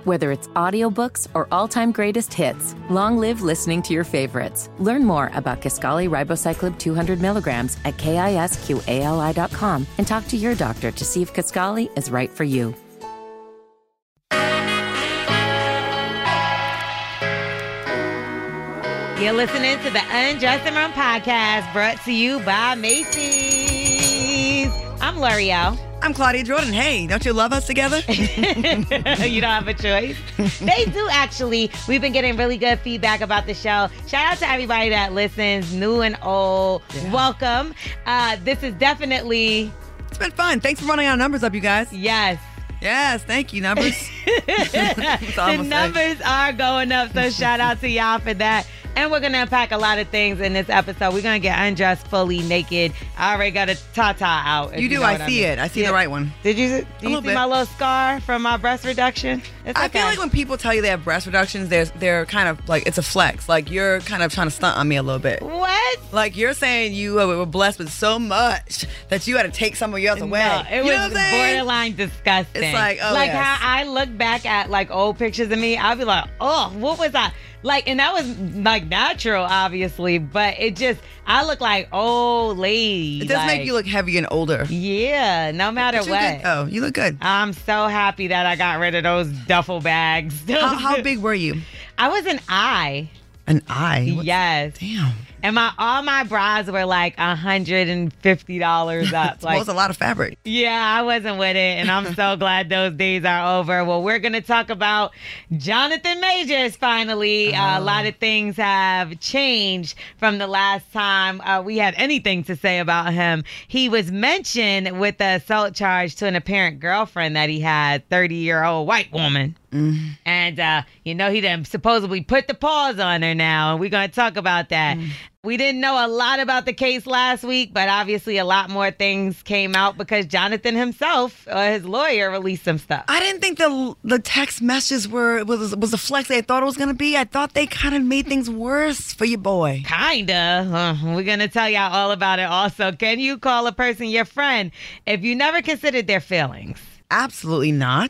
Whether it's audiobooks or all-time greatest hits, long live listening to your favorites. Learn more about Kisqali Ribociclib 200 milligrams at KISQALI.com and talk to your doctor to see if Kisqali is right for you. You're listening to the Undressing Room podcast brought to you by Macy's. I'm L'Oreal. I'm Claudia Jordan. Hey, don't you love us together? You don't have a choice. They do, actually. We've been getting really good feedback about the show. Shout out to everybody that listens, new and old. Yeah. Welcome. This is definitely... It's been fun. Thanks for running our numbers up, you guys. Yes. Yes, thank you, numbers. The numbers are going up, so shout out to y'all for that. And we're going to unpack a lot of things in this episode. We're going to get undressed, fully naked. I already got a tata out. You do. I see it. I see the right one. Did you? Do you see my little scar from my breast reduction? It's okay. I feel like when people tell you they have breast reductions, they're kind of like, it's a flex. Like, you're kind of trying to stunt on me a little bit. What? Like, you're saying you were blessed with so much that you had to take some of yours away. No, it was borderline disgusting. It's like, oh, like how I look back at like old pictures of me, I'll be like, oh, what was I? Like, and that was like natural, obviously, but it just, I look like old lady. It does make you look heavy and older. Yeah, no matter what. Oh, you look good. I'm so happy that I got rid of those duffel bags. How big were you? I was an I. An I? Yes. Damn. And all my bras were like $150 up. Like, was a lot of fabric. Yeah, I wasn't with it, and I'm so glad those days are over. Well, we're going to talk about Jonathan Majors finally. A lot of things have changed from the last time we had anything to say about him. He was mentioned with the assault charge to an apparent girlfriend that he had, 30-year-old white woman. Mm. And, he done supposedly put the paws on her now, and we're going to talk about that. Mm. We didn't know a lot about the case last week, but obviously a lot more things came out because Jonathan himself, his lawyer, released some stuff. I didn't think the text messages was the flex they thought it was going to be. I thought they kind of made things worse for your boy. Kinda. We're going to tell y'all all about it also. Can you call a person your friend if you never considered their feelings? Absolutely not.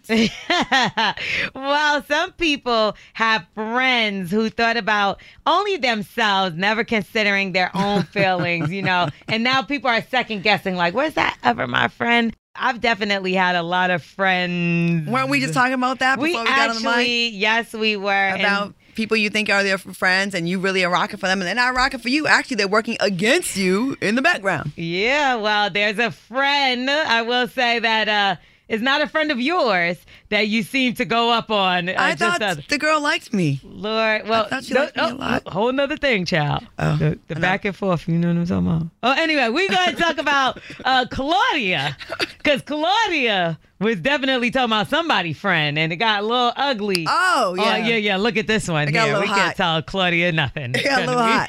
Well, some people have friends who thought about only themselves, never considering their own feelings, and now people are second guessing, like, was that ever my friend? I've definitely had a lot of friends. Weren't we just talking about that before we got on the mic? Yes, we were. About people you think are their friends and you really are rocking for them and they're not rocking for you. Actually, they're working against you in the background. Yeah, well, there's a friend, I will say, that is not a friend of yours that you seem to go up on. I thought the girl liked me. Lord, well, I thought she liked me a lot. Whole nother thing, child. Oh, the back and forth, you know what I'm talking about. Oh, anyway, we're going to talk about Claudia, because Claudia was definitely talking about somebody's friend, and it got a little ugly. Oh, yeah. Yeah. Look at this one here. We can't tell Claudia nothing. It got a little hot.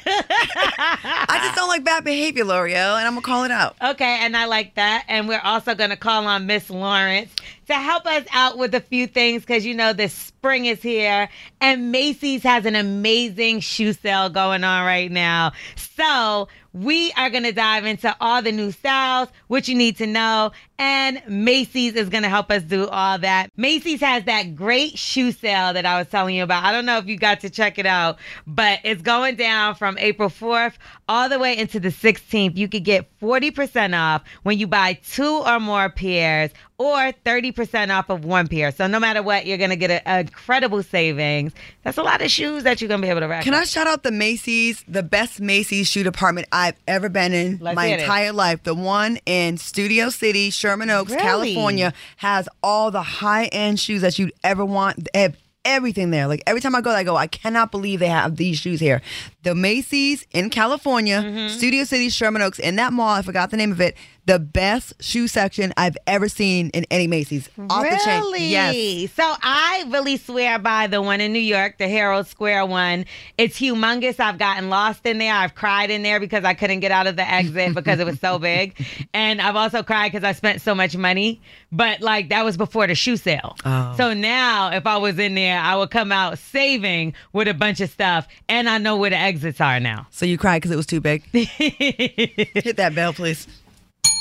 I just don't like bad behavior, L'Oreal, and I'm going to call it out. Okay, and I like that. And we're also going to call on Miss Lawrence to help us out with a few things because, the spring is here and Macy's has an amazing shoe sale going on right now. So we are going to dive into all the new styles, what you need to know, and Macy's is going to help us do all that. Macy's has that great shoe sale that I was telling you about. I don't know if you got to check it out, but it's going down from April 4th all the way into the 16th. You could get 40% off when you buy 2 or more pairs or 30% off of 1 pair. So no matter what, you're going to get an incredible savings. That's a lot of shoes that you're going to be able to rack Can up. I shout out the Macy's, the best Macy's shoe department I've ever been in my entire life. The one in Studio City, Sherman Oaks, California, has all the high-end shoes that you'd ever want. They have everything there. Like, every time I go, I cannot believe they have these shoes here. The Macy's in California, Studio City, Sherman Oaks, in that mall, I forgot the name of it, the best shoe section I've ever seen in any Macy's. Off the chain. Yes. So I really swear by the one in New York, the Herald Square one. It's humongous. I've gotten lost in there. I've cried in there because I couldn't get out of the exit because it was so big. And I've also cried because I spent so much money. But that was before the shoe sale. Oh. So now if I was in there, I would come out saving with a bunch of stuff. And I know where the exits are now. So you cried because it was too big? Hit that bell, please.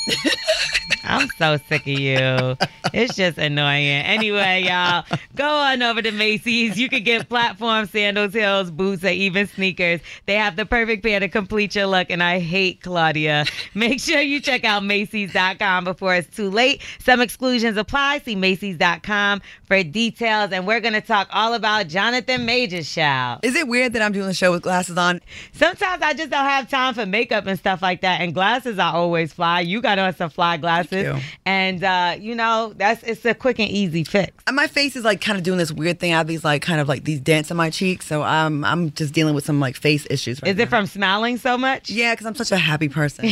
I'm so sick of you. It's just annoying. Anyway, y'all, go on over to Macy's. You can get platform sandals, heels, boots, or even sneakers. They have the perfect pair to complete your look, and I hate Claudia. Make sure you check out Macy's.com before it's too late. Some exclusions apply. See Macy's.com for details, and we're going to talk all about Jonathan Majors, child. Is it weird that I'm doing the show with glasses on? Sometimes I just don't have time for makeup and stuff like that, and glasses are always fly. You got on some fly glasses. And it's a quick and easy fix. And my face is like kind of doing this weird thing. I have these like kind of like these dents in my cheeks, so I'm just dealing with some like face issues right now. Is it from smiling so much? Yeah, because I'm such a happy person.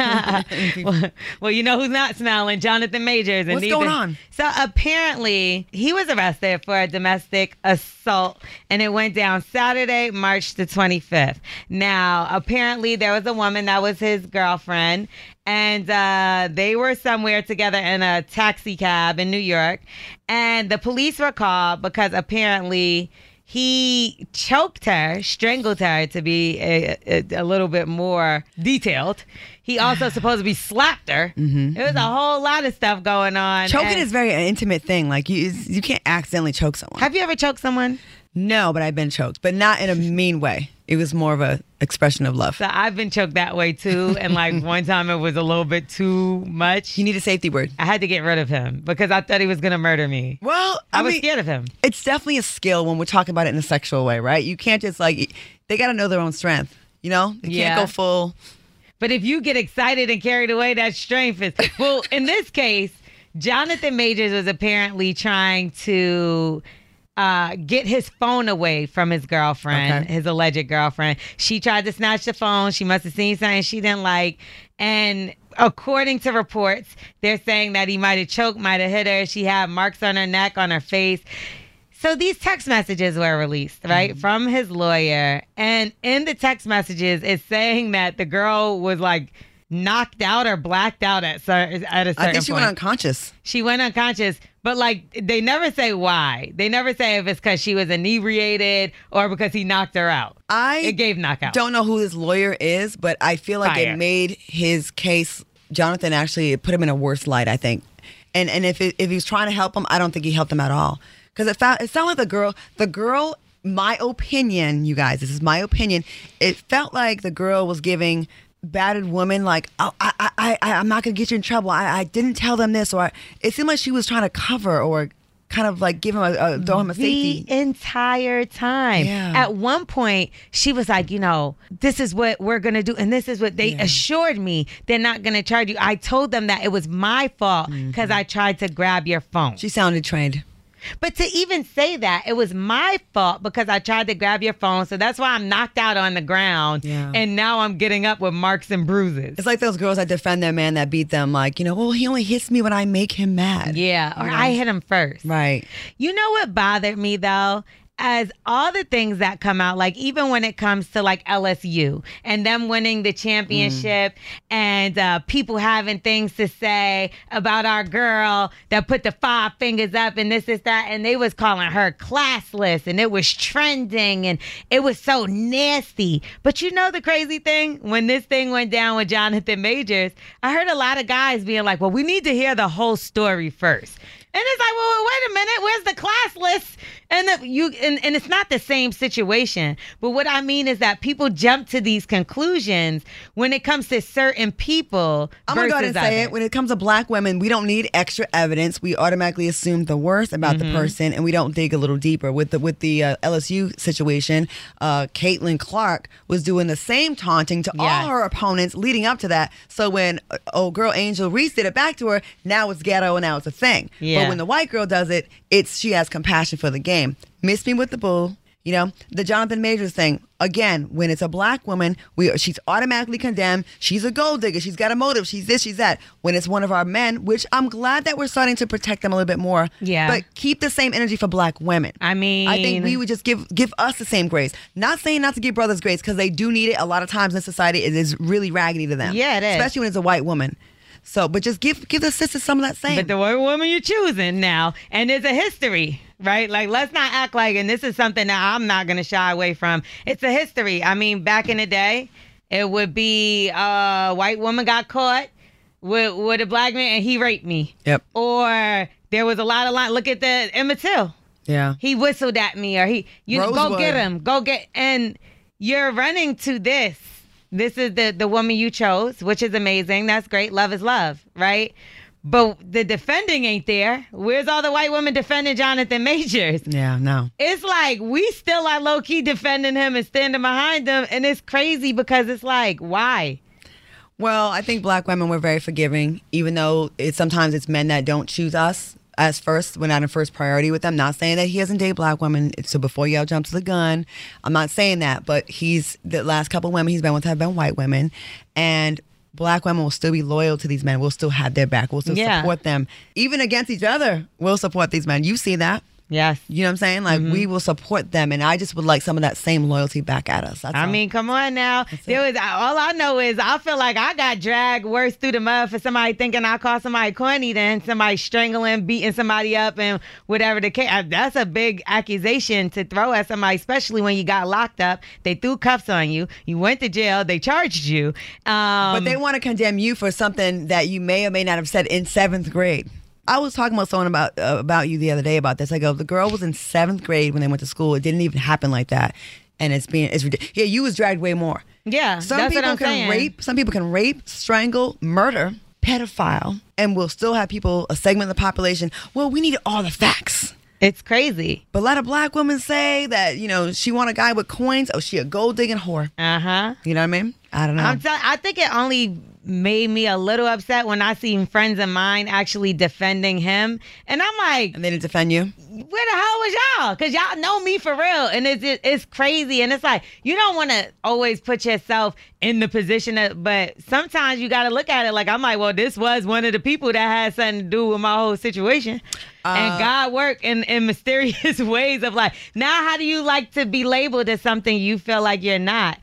well, you know who's not smiling? Jonathan Majors. What's going on? So apparently he was arrested for a domestic assault, and it went down Saturday, March the 25th. Now, apparently there was a woman that was his girlfriend, and they were somewhere together in a taxi cab in New York. And the police were called because apparently he choked her, strangled her, to be a little bit more detailed. He also supposedly slapped her. Mm-hmm. There was a whole lot of stuff going on. Choking is very an intimate thing. Like you can't accidentally choke someone. Have you ever choked someone? No, but I've been choked, but not in a mean way. It was more of a expression of love. So I've been choked that way too. And like one time it was a little bit too much. You need a safety word. I had to get rid of him because I thought he was going to murder me. Well, I was scared of him. It's definitely a skill when we're talking about it in a sexual way, right? You can't just they got to know their own strength, you know? You can't go full. But if you get excited and carried away, that strength is... Well, in this case, Jonathan Majors was apparently trying to... get his phone away from his girlfriend, his alleged girlfriend. She tried to snatch the phone. She must have seen something she didn't like. And according to reports, they're saying that he might have choked, might have hit her. She had marks on her neck, on her face. So these text messages were released, right, from his lawyer. And in the text messages, it's saying that the girl was like knocked out or blacked out at a certain point. I think she went unconscious. She went unconscious, but like they never say why. They never say if it's because she was inebriated or because he knocked her out. It gave knockout. Don't know who his lawyer is, but I feel like it made his case, Jonathan, actually put him in a worse light, I think. And if he was trying to help him, I don't think he helped him at all. Because it sounded like the girl, my opinion, you guys, this is my opinion, it felt like the girl was giving battered woman like, oh, I'm not gonna get you in trouble. I didn't tell them this, or it seemed like she was trying to cover or kind of like give him throw him a safety the entire time. Yeah. At one point, she was like, this is what we're gonna do, and this is what they assured me they're not gonna charge you. I told them that it was my fault because I tried to grab your phone. She sounded trained. But to even say that, it was my fault because I tried to grab your phone. So that's why I'm knocked out on the ground. Yeah. And now I'm getting up with marks and bruises. It's like those girls that defend their man that beat them. Like, well, he only hits me when I make him mad. Yeah. Or I hit him first. Right. You know what bothered me, though? As all the things that come out, like even when it comes to like LSU and them winning the championship and people having things to say about our girl that put the 5 fingers up and this, that, and they was calling her classless and it was trending and it was so nasty. But the crazy thing, when this thing went down with Jonathan Majors, I heard a lot of guys being like, well, we need to hear the whole story first. And it's like, well, wait a minute, where's the class list? And it's not the same situation. But what I mean is that people jump to these conclusions when it comes to certain people. I'm going to go ahead and say it. When it comes to black women, we don't need extra evidence. We automatically assume the worst about the person, and we don't dig a little deeper. With the LSU situation, Caitlin Clark was doing the same taunting to all her opponents leading up to that. So when old girl Angel Reese did it back to her, now it's ghetto and now it's a thing. Yeah. But when the white girl does it, she has compassion for the game. Miss me with the bull. The Jonathan Majors thing. Again, when it's a black woman, she's automatically condemned. She's a gold digger. She's got a motive. She's this, she's that. When it's one of our men, which I'm glad that we're starting to protect them a little bit more. Yeah. But keep the same energy for black women. I think we would just give us the same grace. Not saying not to give brothers grace, because they do need it. A lot of times in society, it is really raggedy to them. Yeah, it is. Especially when it's a white woman. So, but just give the sisters some of that same. But the white woman you're choosing now, and there's a history, right? Like, let's not act like, and this is something that I'm not going to shy away from. It's a history. I mean, back in the day, it would be a white woman got caught with a black man and he raped me. Yep. Or there was a lot of line. Look at the Emmett Till. Yeah. He whistled at me, or go get him. And you're running to this. This is the woman you chose, which is amazing. That's great. Love is love, right? But the defending ain't there. Where's all the white women defending Jonathan Majors? Yeah, no. It's like we still are low-key defending him and standing behind him. And it's crazy because it's like, why? Well, I think black women, we're very forgiving, even though sometimes it's men that don't choose us as first. We're not in first priority with them. Not saying that he doesn't date black women. So before y'all jump to the gun, I'm not saying that. But the last couple of women he's been with have been white women. And black women will still be loyal to these men. We'll still have their back. We'll still support them. Even against each other, we'll support these men. You see that. Yes. You know what I'm saying? Like, we will support them, and I just would like some of that same loyalty back at us. I mean, come on now. All I know is I feel like I got dragged worse through the mud for somebody thinking I called somebody corny than somebody strangling, beating somebody up, and whatever the case. That's a big accusation to throw at somebody, especially when you got locked up. They threw cuffs on you. You went to jail. They charged you. But they want to condemn you for something that you may or may not have said in 7th grade. I was talking with someone about you the other day about this. I go, the girl was in 7th grade when they went to school. It didn't even happen like that. And it's ridiculous. Yeah, you was dragged way more. Yeah, that's what I'm saying. Some people can rape, strangle, murder, pedophile, and we'll still have people, a segment of the population, well, we need all the facts. It's crazy. But let a black woman say that, she want a guy with coins. Oh, she a gold digging whore. Uh-huh. You know what I mean? I don't know. I think it only made me a little upset when I seen friends of mine actually defending him. And I'm like... And they didn't defend you? Where the hell was y'all? Because y'all know me for real. And it's crazy. And it's like, you don't want to always put yourself in the position but sometimes you got to look at it like, I'm like, well, this was one of the people that had something to do with my whole situation. And God worked in mysterious ways of like, now how do you like to be labeled as something you feel like you're not?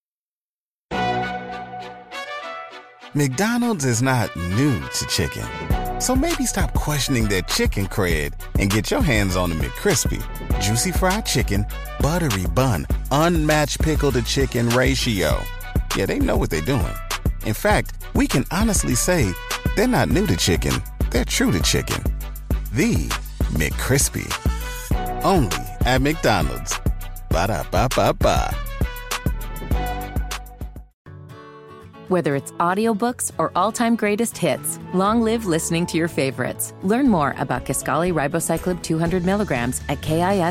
McDonald's is not new to chicken. So maybe stop questioning their chicken cred and get your hands on the McCrispy. Juicy fried chicken, buttery bun, unmatched pickle to chicken ratio. Yeah, they know what they're doing. In fact, we can honestly say they're not new to chicken. They're true to chicken. The McCrispy. Only at McDonald's. Ba-da-ba-ba-ba. Whether it's audiobooks or all-time greatest hits, long live listening to your favorites. Learn more about Kisqali Ribociclib 200 milligrams at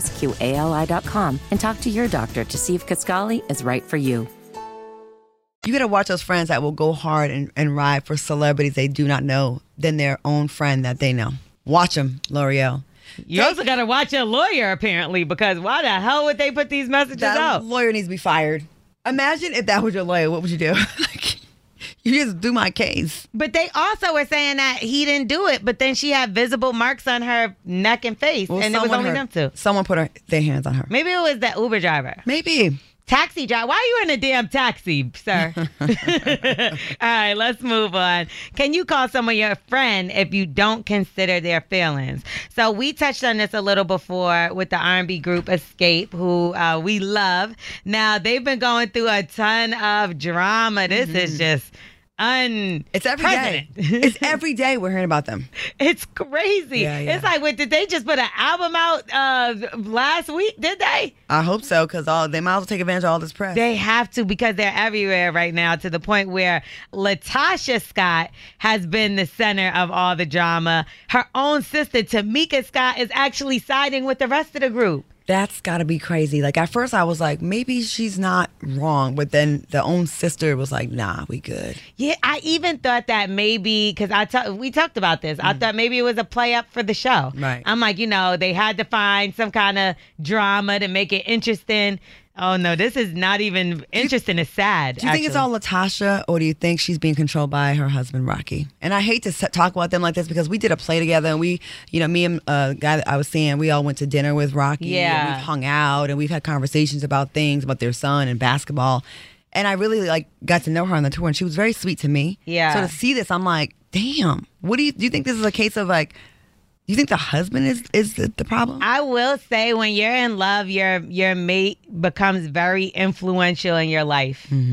KISQALI.com and talk to your doctor to see if Kisqali is right for you. You got to watch those friends that will go hard and ride for celebrities they do not know than their own friend that they know. Watch them, L'Oreal. You also got to watch your lawyer, apparently, because why the hell would they put these messages out? That lawyer needs to be fired. Imagine if that was your lawyer. What would you do? You just do my case. But they also were saying that he didn't do it, but then she had visible marks on her neck and face, and it was only them two. Someone put their hands on her. Maybe it was the Uber driver. Maybe. Taxi driver. Why are you in a damn taxi, sir? All right, let's move on. Can you call someone your friend if you don't consider their feelings? So we touched on this a little before with the R&B group Escape, who we love. Now, they've been going through a ton of drama. This is just it's every day. It's every day we're hearing about them. It's crazy. Yeah. It's like, did they just put an album out last week? Did they? I hope so, because they might as well take advantage of all this press. They have to, because they're everywhere right now, to the point where LaTasha Scott has been the center of all the drama. Her own sister, Tamika Scott, is actually siding with the rest of the group. That's got to be crazy. Like, at first I was like, maybe she's not wrong. But then the own sister was like, nah, we good. Yeah, I even thought that maybe, because we talked about this. I thought maybe it was a play up for the show. Right. I'm like, they had to find some kind of drama to make it interesting. Oh, no, this is not even interesting. It's sad. Do you think it's all LaTasha, or do you think she's being controlled by her husband, Rocky? And I hate to talk about them like this, because we did a play together, and me and a guy that I was seeing, we all went to dinner with Rocky. Yeah. And we've hung out, and we've had conversations about things, about their son and basketball. And I really got to know her on the tour, and she was very sweet to me. Yeah. So to see this, I'm like, damn. Do you think this is a case of you think the husband is the problem? I will say, when you're in love, your mate becomes very influential in your life. Mm-hmm.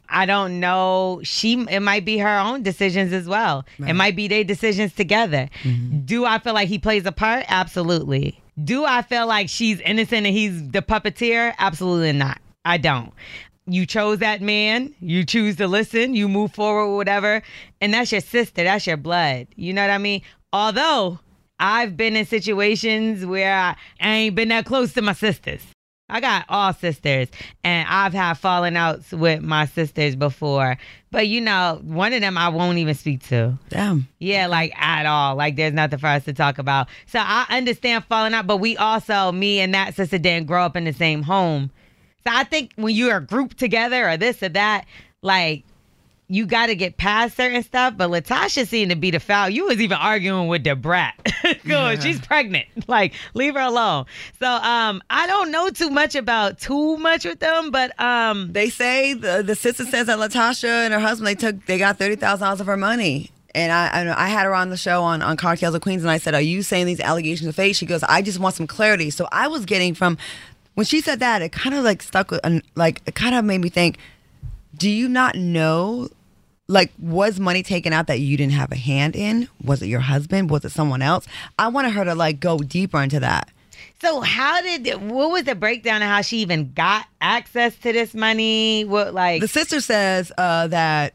I don't know. It might be her own decisions as well. Right. It might be their decisions together. Mm-hmm. Do I feel like he plays a part? Absolutely. Do I feel like she's innocent and he's the puppeteer? Absolutely not. I don't. You chose that man. You choose to listen. You move forward, whatever. And that's your sister. That's your blood. You know what I mean? Although I've been in situations where I ain't been that close to my sisters. I got all sisters, and I've had falling outs with my sisters before. But, one of them I won't even speak to. Damn. Yeah, like at all. Like there's nothing for us to talk about. So I understand falling out, but we also, me and that sister didn't grow up in the same home. So I think when you are grouped together or this or that, like, you got to get past certain stuff. But Latasha seemed to be the foul. You was even arguing with the brat. She's pregnant. Like, leave her alone. So I don't know too much with them. But they say the sister says that Latasha and her husband, they got $30,000 of her money. And I had her on the show on Cocktails of Queens, and I said, "Are you saying these allegations are fake?" She goes, "I just want some clarity." So I was getting from when she said that, it kind of like stuck with, like, it kind of made me think, do you not know? Like, was money taken out that you didn't have a hand in? Was it your husband? Was it someone else? I wanted her to, like, go deeper into that. So what was the breakdown of how she even got access to this money? The sister says that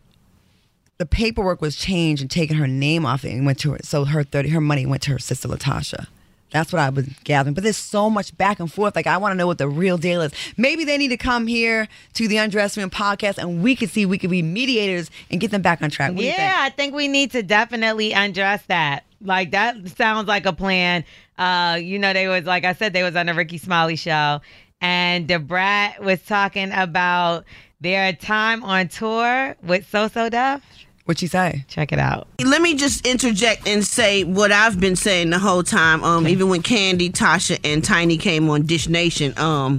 the paperwork was changed and taken her name off it and went to her. So her money went to her sister, Latasha. That's what I was gathering. But there's so much back and forth. Like, I want to know what the real deal is. Maybe they need to come here to the Undressed Room podcast, and we could be mediators and get them back on track. What do you think? I think we need to definitely undress that. Like, that sounds like a plan. They was, like I said, they was on the Ricky Smiley show, and the brat was talking about their time on tour with So Def. What'd she say? Check it out. Let me just interject and say what I've been saying the whole time. Even when Candy, Tasha, and Tiny came on Dish Nation,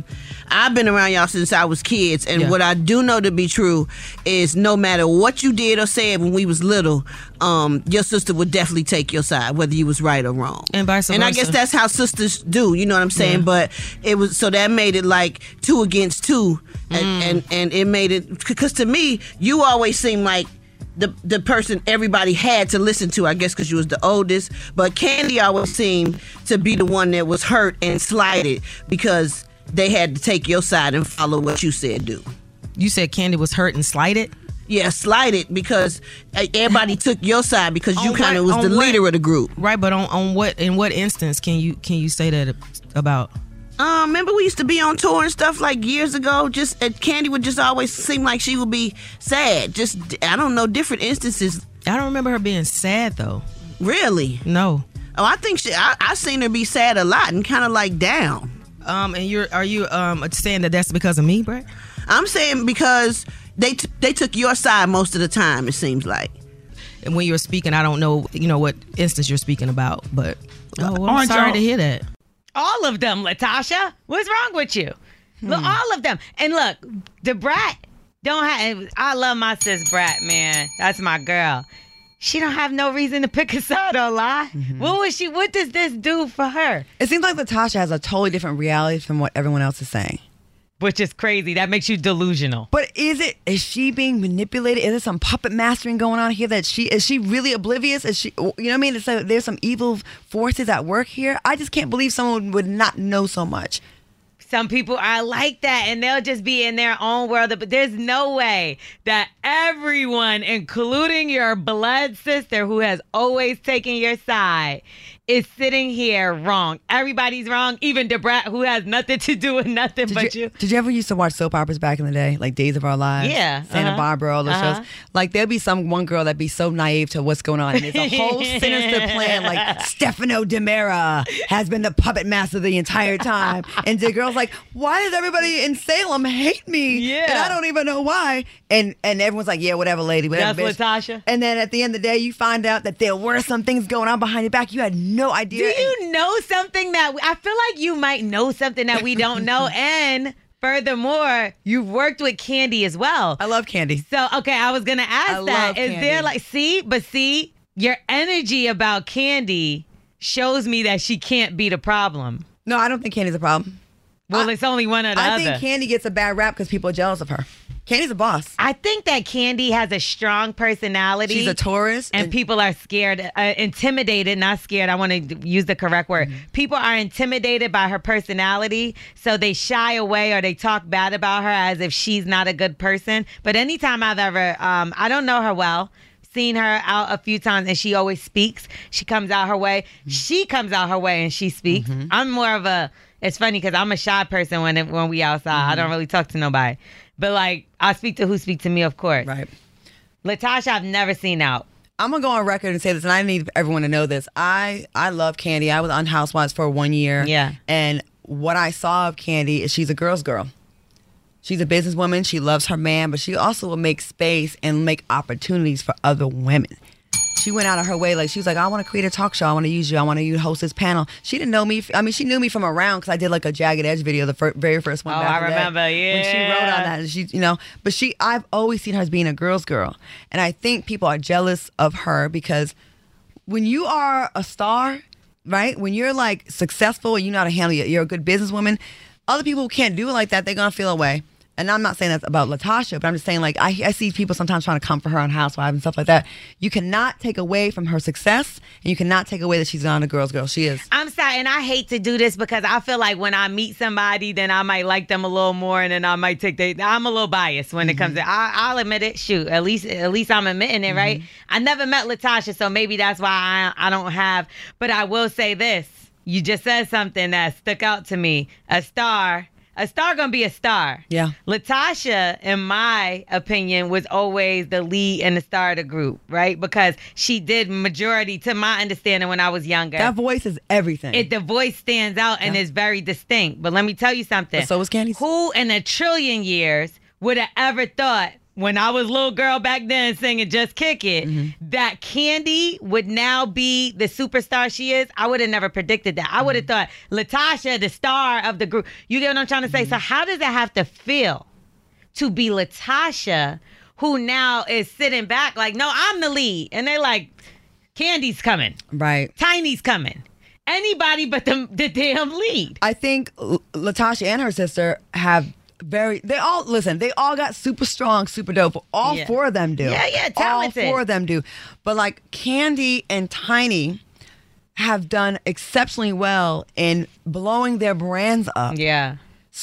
I've been around y'all since I was kids, and what I do know to be true is no matter what you did or said when we was little, your sister would definitely take your side, whether you was right or wrong. And vice versa. And I guess that's how sisters do, you know what I'm saying? Yeah. But it was, so that made it like 2 against 2, and it made it, because to me, you always seem like the person everybody had to listen to, I guess because you was the oldest. But Candy always seemed to be the one that was hurt and slighted because they had to take your side and follow what you said do. You said Candy was hurt and slighted? Yeah, slighted because everybody took your side because you kind of was the leader of the group. Right, but in what instance can you say that about? Remember we used to be on tour and stuff like years ago. Just Candy would just always seem like she would be sad. Just, I don't know, different instances. I don't remember her being sad though. Really? No. Oh, I think I seen her be sad a lot and kind of like down. And are you saying that that's because of me, Brett? I'm saying because they took your side most of the time. It seems like. And when you're speaking, I don't know, what instance you're speaking about, but I'm sorry to hear that. All of them, Latasha. What's wrong with you? Look, all of them. And look, the brat I love my sis Brat, man. That's my girl. She don't have no reason to pick a side, don't lie. Mm-hmm. What does this do for her? It seems like Latasha has a totally different reality from what everyone else is saying. Which is crazy. That makes you delusional. But is she being manipulated? Is there some puppet mastering going on here is she really oblivious? Is she, you know what I mean? It's like there's some evil forces at work here. I just can't believe someone would not know so much. Some people are like that, and they'll just be in their own world. But there's no way that everyone, including your blood sister who has always taken your side, is sitting here wrong. Everybody's wrong, even Debrat, who has nothing to do with nothing but you. Did you ever used to watch soap operas back in the day, like Days of Our Lives? Yeah. Santa Barbara, all those shows. Like, there'll be one girl that'd be so naive to what's going on. And there's a whole sinister plan, like Stefano DiMera has been the puppet master the entire time. And the girl's like, why does everybody in Salem hate me? Yeah. And I don't even know why. And everyone's like, yeah, whatever, lady, whatever, that's bitch. Latasha. And then at the end of the day, you find out that there were some things going on behind your back. You had no idea. Do you know something I feel like you might know something that we don't know? And furthermore, you've worked with Candy as well. I love Candy. So, okay, I was going to ask that. Is there see, your energy about Candy shows me that she can't be the problem. No, I don't think Candy's a problem. Well, it's only one or the other. I think Kandi gets a bad rap because people are jealous of her. Kandi's a boss. I think that Kandi has a strong personality. She's a Taurus. And people are scared, intimidated, not scared. I want to use the correct word. Mm-hmm. People are intimidated by her personality, so they shy away or they talk bad about her as if she's not a good person. But anytime I've ever, I don't know her well, seen her out a few times, and she always speaks. She comes out her way. Mm-hmm. She comes out her way and she speaks. Mm-hmm. I'm more of a, it's funny because I'm a shy person when we outside. Mm-hmm. I don't really talk to nobody. But, like, I speak to who speak to me, of course. Right. Latasha, I've never seen out. I'm going to go on record and say this, and I need everyone to know this. I love Kandi. I was on Housewives for 1 year. Yeah. And what I saw of Kandi is she's a girl's girl. She's a businesswoman. She loves her man, but she also will make space and make opportunities for other women. She went out of her way. Like, she was like, I want to create a talk show. I want to use you. I want to host this panel. She didn't know me. I mean, she knew me from around because I did like a Jagged Edge video, the very first one. Oh, back I remember, yeah. When she wrote on that. She, but I've always seen her as being a girl's girl. And I think people are jealous of her because when you are a star, right? When you're like successful and you know how to handle it, you're a good businesswoman. Other people who can't do it like that, they're going to feel away. And I'm not saying that's about Latasha, but I'm just saying, like, I see people sometimes trying to come for her on Housewives and stuff like that. You cannot take away from her success, and you cannot take away that she's not a girl's girl. She is. I'm sorry, and I hate to do this because I feel like when I meet somebody, then I might like them a little more, and then I might I'm a little biased when it comes to. I'll admit it. Shoot, at least I'm admitting it, right? I never met Latasha, so maybe that's why I don't have. But I will say this: you just said something that stuck out to me. A star gonna be a star. Yeah. Latasha, in my opinion, was always the lead and the star of the group, right? Because she did majority, to my understanding, when I was younger. That voice is everything. The voice stands out and is very distinct. But let me tell you something. But so was Kandi. Who in a trillion years would have ever thought, when I was a little girl back then singing Just Kick It, that Kandi would now be the superstar she is? I would have never predicted that. I would have thought Latasha, the star of the group. You get what I'm trying to say? So how does it have to feel to be Latasha, who now is sitting back like, no, I'm the lead. And they're like, Kandi's coming. Right. Tiny's coming. Anybody but the damn lead. I think Latasha and her sister have... they all got super strong, super dope. All four of them do. Yeah, talented. All four of them do. But like Kandi and Tiny have done exceptionally well in blowing their brands up. Yeah.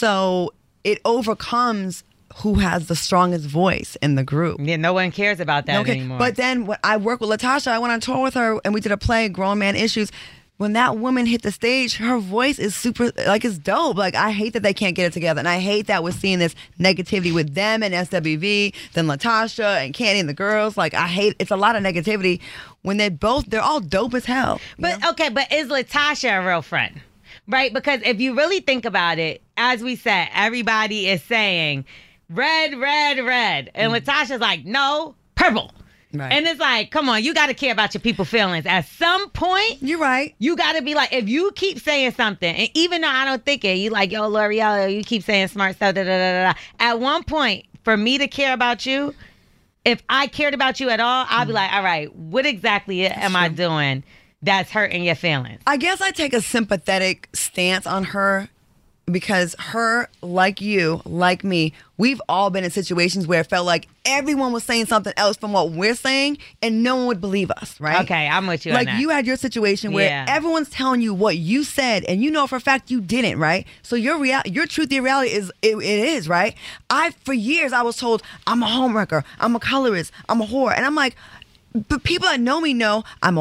So it overcomes who has the strongest voice in the group. Yeah, no one cares about that anymore. But then when I worked with Latasha, I went on tour with her and we did a play, Grown Man Issues. When that woman hit the stage, her voice is super, like, it's dope. Like, I hate that they can't get it together. And I hate that we're seeing this negativity with them and SWV, then Latasha and Kandi and the girls. Like, it's a lot of negativity when they're all dope as hell. But, okay, but is Latasha a real friend? Right? Because if you really think about it, as we said, everybody is saying red, red, red. And Latasha's like, no, purple. Right. And it's like, come on, you got to care about your people's feelings. At some point, you're right. You got to be like, if you keep saying something, and even though I don't think it, you like, yo, L'Oreal, you keep saying smart stuff, da, da, da, da. At one point, for me to care about you, if I cared about you at all, I'd be like, all right, what exactly am I doing that's hurting your feelings? I guess I take a sympathetic stance on her. Because her, like you, like me, we've all been in situations where it felt like everyone was saying something else from what we're saying, and no one would believe us, right? Okay, I'm with you on that. that. You had your situation where everyone's telling you what you said, and you know for a fact you didn't, right? So your truth, your reality is, it is, right? For years, I was told, I'm a homewrecker, I'm a colorist, I'm a whore, and I'm like... But people that know me know I'm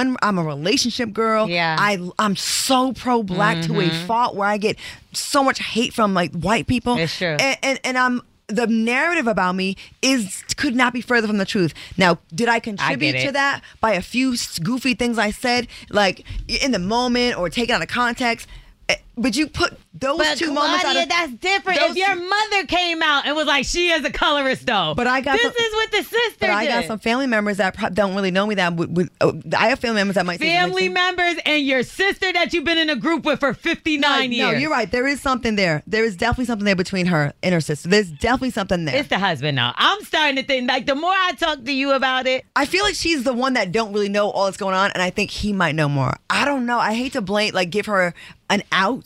a relationship girl. Yeah. I'm so pro-black to a fault where I get so much hate from like white people. It's true. And the narrative about me could not be further from the truth. Now, did I contribute to that by a few goofy things I said, like in the moment or taken out of context? But you put those two moments out of... that's different. If your mother came out and was like, she is a colorist, though. But I got this is what the sister did. I got some family members that don't really know me that I have family members that might say... Family members and your sister that you've been in a group with for 59 years. No, you're right. There is something there. There is definitely something there between her and her sister. There's definitely something there. It's the husband now. I'm starting to think, like, the more I talk to you about it... I feel like she's the one that don't really know all that's going on, and I think he might know more. I don't know. I hate to give her an out.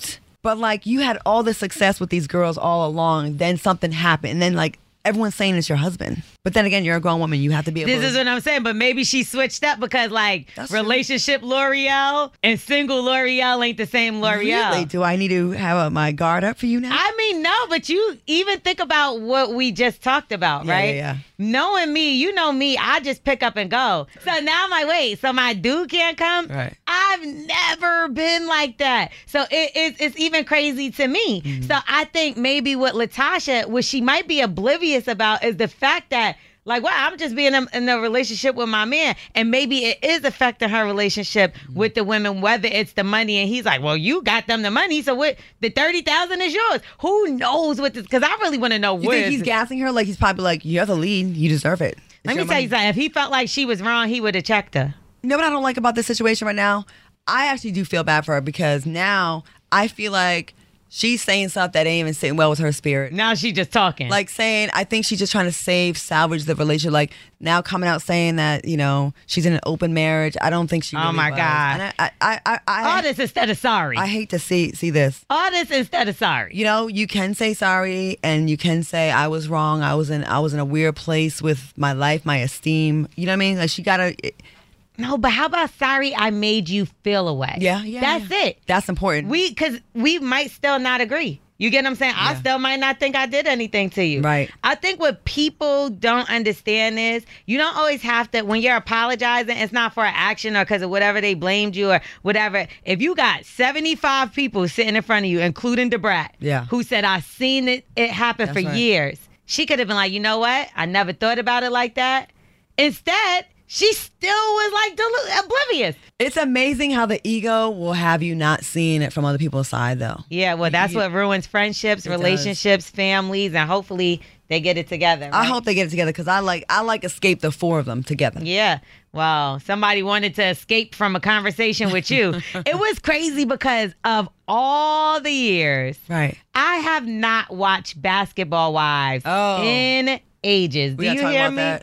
But like you had all this success with these girls all along, then something happened, and then like everyone's saying it's your husband. But then again, you're a grown woman. You have to be able This is what I'm saying. But maybe she switched up because like relationship L'Oreal and single L'Oreal ain't the same L'Oreal. Really? Do I need to have my guard up for you now? I mean, no, but you even think about what we just talked about, right? Yeah. Knowing me, you know me, I just pick up and go. So now I'm like, wait, so my dude can't come? Right. I've never been like that. So it's even crazy to me. Mm-hmm. So I think maybe what Latasha, what she might be oblivious about is the fact that like, wow, I'm just being in a relationship with my man. And maybe it is affecting her relationship with the women, whether it's the money. And he's like, well, you got them the money. So what? The $30,000 is yours. Who knows what this? Because I really want to know what. You think he's gassing her? Like, he's probably like, you're the lead. You deserve it. Let me tell you something. If he felt like she was wrong, he would have checked her. You know what I don't like about this situation right now? I actually do feel bad for her because now I feel like she's saying stuff that ain't even sitting well with her spirit. Now she's just talking. Like saying, I think she's just trying to salvage the relationship. Like now coming out saying that, you know, she's in an open marriage. I don't think she really Oh my was. God. And I all this instead of sorry. I hate to see this. All this instead of sorry. You know, you can say sorry and you can say I was wrong. I was in a weird place with my life, my esteem. You know what I mean? Like she gotta... No, but how about sorry I made you feel away? Yeah. That's it. That's important. Because we might still not agree. You get what I'm saying? Yeah. I still might not think I did anything to you. Right. I think what people don't understand is you don't always have to, when you're apologizing, it's not for an action or because of whatever they blamed you or whatever. If you got 75 people sitting in front of you, including DeBrat, who said, I seen it happen for years, she could have been like, you know what? I never thought about it like that. Instead, she still was like oblivious. It's amazing how the ego will have you not seeing it from other people's side, though. Yeah, well, that's what ruins friendships, relationships, families, and hopefully they get it together. Right? I hope they get it together because I like Escape, the four of them together. Yeah. Well, somebody wanted to escape from a conversation with you. It was crazy because of all the years. Right. I have not watched Basketball Wives in ages. Do you hear me? That?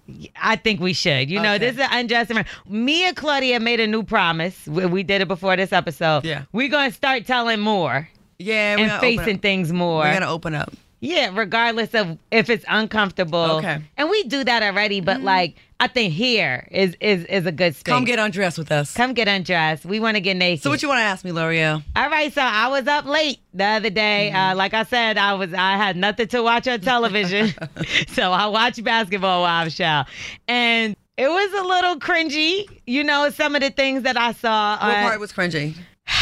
I think we should. You know, this is an unjust. Me and Claudia made a new promise. We did it before this episode. Yeah. We're going to start telling more. Yeah. And facing things more. We're going to open up. Yeah, regardless of if it's uncomfortable. Okay. And we do that already, but like, I think here is a good space. Come get undressed with us. Come get undressed. We want to get naked. So what you want to ask me, L'Oreal? All right, so I was up late the other day. Like I said, I had nothing to watch on television. So I watched Basketball Wives show. And it was a little cringy, you know, some of the things that I saw. What part was cringy?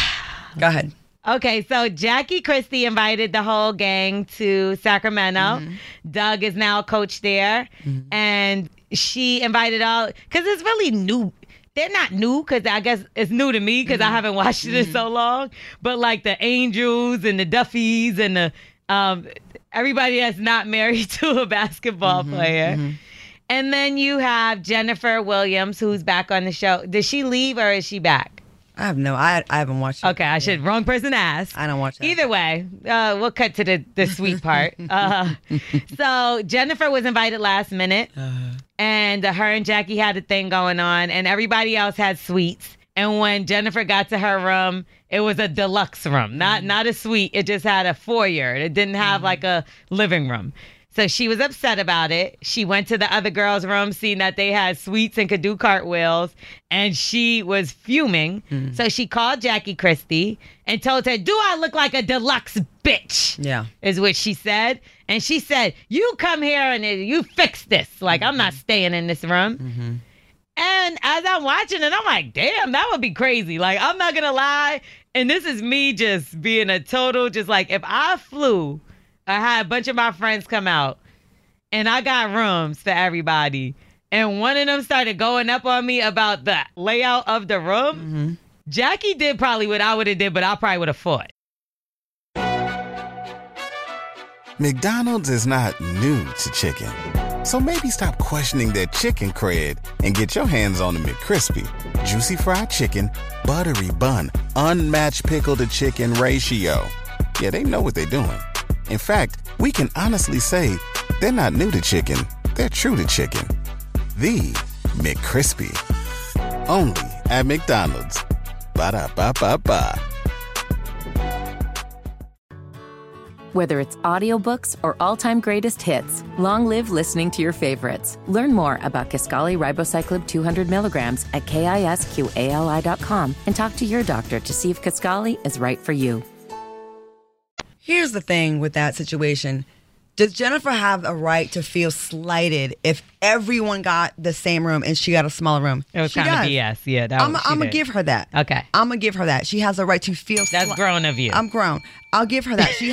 Go ahead. Okay, so Jackie Christie invited the whole gang to Sacramento. Doug is now a coach there. And she invited all, because it's really new. They're not new, because I guess it's new to me, because I haven't watched it in so long. But like the Angels and the Duffys and the everybody that's not married to a basketball player. And then you have Jennifer Williams, who's back on the show. Did she leave or is she back? I have I haven't watched it. Okay, I should. Wrong person to ask. I don't watch that. Either way, we'll cut to the sweet part. So Jennifer was invited last minute, and her and Jackie had a thing going on, and everybody else had suites. And when Jennifer got to her room, it was a deluxe room, not a suite. It just had a foyer. It didn't have like a living room. So she was upset about it. She went to the other girls' room, seeing that they had suites and could do cartwheels, and she was fuming. So she called Jackie Christie and told her, "Do I look like a deluxe bitch?" Yeah. Is what she said. And she said, "You come here and you fix this. Like, I'm not staying in this room." And as I'm watching it, I'm like, damn, that would be crazy. Like, I'm not going to lie. And this is me just being a total, just like, if I flew, I had a bunch of my friends come out and I got rooms for everybody. And one of them started going up on me about the layout of the room. Jackie did probably what I would have did, but I probably would have fought. McDonald's is not new to chicken. So maybe stop questioning their chicken cred and get your hands on the McCrispy. Juicy fried chicken, buttery bun, unmatched pickle to chicken ratio. Yeah, they know what they're doing. In fact, we can honestly say they're not new to chicken. They're true to chicken. The McCrispy. Only at McDonald's. Ba-da-ba-ba-ba. Whether it's audiobooks or all-time greatest hits, long live listening to your favorites. Learn more about Kisqali Ribociclib 200 milligrams at KISQALI.com and talk to your doctor to see if Kisqali is right for you. Here's the thing with that situation. Does Jennifer have a right to feel slighted if everyone got the same room and she got a smaller room? It was kind of BS. Yeah, I'm going to give her that. Okay. I'm going to give her that. She has a right to feel That's grown of you. I'm grown. I'll give her that. She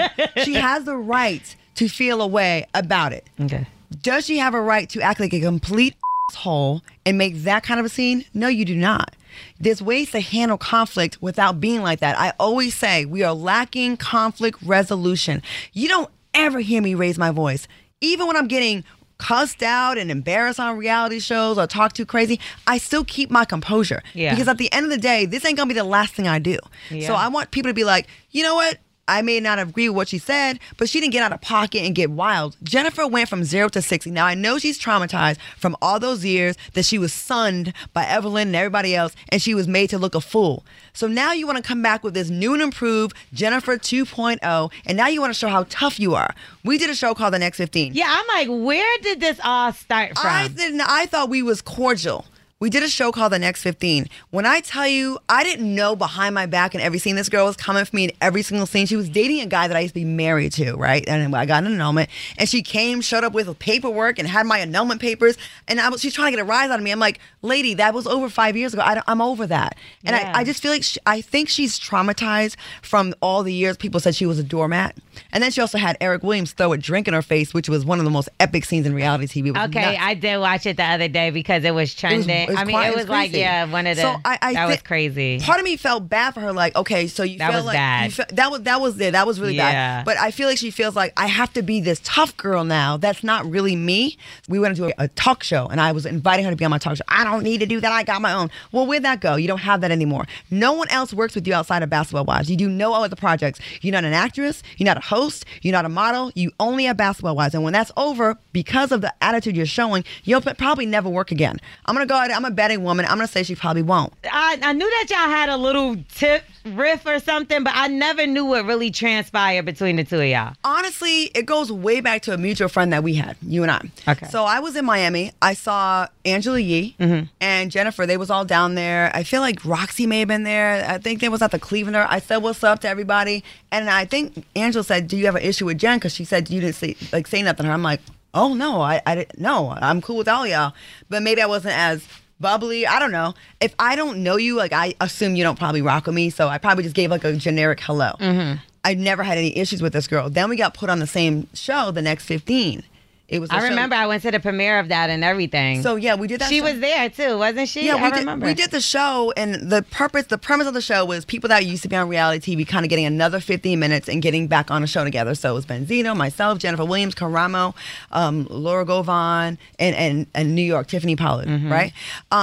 has the right to feel a way about it. Okay. Does she have a right to act like a complete asshole and make that kind of a scene? No, you do not. There's ways to handle conflict without being like that. I always say we are lacking conflict resolution. You don't ever hear me raise my voice. Even when I'm getting cussed out and embarrassed on reality shows or talk too crazy, I still keep my composure. Yeah. Because at the end of the day, this ain't gonna be the last thing I do. Yeah. So I want people to be like, you know what? I may not agree with what she said, but she didn't get out of pocket and get wild. Jennifer went from 0 to 60. Now, I know she's traumatized from all those years that she was sunned by Evelyn and everybody else, and she was made to look a fool. So now you want to come back with this new and improved Jennifer 2.0, and now you want to show how tough you are. We did a show called The Next 15. Yeah, I'm like, where did this all start from? I thought we was cordial. We did a show called The Next 15. When I tell you, I didn't know behind my back in every scene, this girl was coming for me in every single scene. She was dating a guy that I used to be married to, right? And I got an annulment. And she showed up with paperwork and had my annulment papers. And she's trying to get a rise out of me. I'm like, lady, that was over 5 years ago. I'm over that. And Yeah. I just feel like I think she's traumatized from all the years people said she was a doormat. And then she also had Eric Williams throw a drink in her face, which was one of the most epic scenes in reality TV. It was Okay, nuts. I did watch it the other day because it was trending. It was like, crazy. yeah, one of the. So that was crazy. Part of me felt bad for her. Like, okay, so you That feel was like bad. that was it. That was really Yeah. bad. But I feel like she feels like I have to be this tough girl now. That's not really me. We went into a talk show, and I was inviting her to be on my talk show. I don't need to do that. I got my own. Well, where'd that go? You don't have that anymore. No one else works with you outside of Basketball Wives. You do no other projects. You're not an actress. You're not a host. You're not a model. You only have Basketball Wives. And when that's over, because of the attitude you're showing, you'll probably never work again. I'm gonna go ahead. I'm a betting woman. I'm gonna say she probably won't. I knew that y'all had a little tip riff or something, but I never knew what really transpired between the two of y'all. Honestly, it goes way back to a mutual friend that we had, you and I. Okay. So I was in Miami. I saw Angela Yee and Jennifer. They was all down there. I feel like Roxy may have been there. I think they was at the Clevelander. I said what's up to everybody. And I think Angela said, do you have an issue with Jen? Because she said you didn't say nothing to her. I'm like, oh, no, I didn't. No, I'm cool with all y'all. But maybe I wasn't as bubbly. I don't know. If I don't know you, like, I assume you don't probably rock with me. So I probably just gave like a generic hello. I never had any issues with this girl. Then we got put on the same show, The Next 15. It was. I remember I went to the premiere of that and everything. So yeah, we did that. She show. was there too, wasn't she? Yeah, I remember. We did the show, and the premise of the show was people that used to be on reality TV kind of getting another 15 minutes and getting back on a show together. So it was Benzino, myself, Jennifer Williams, Karamo, Laura Govan, and New York, Tiffany Pollard, right?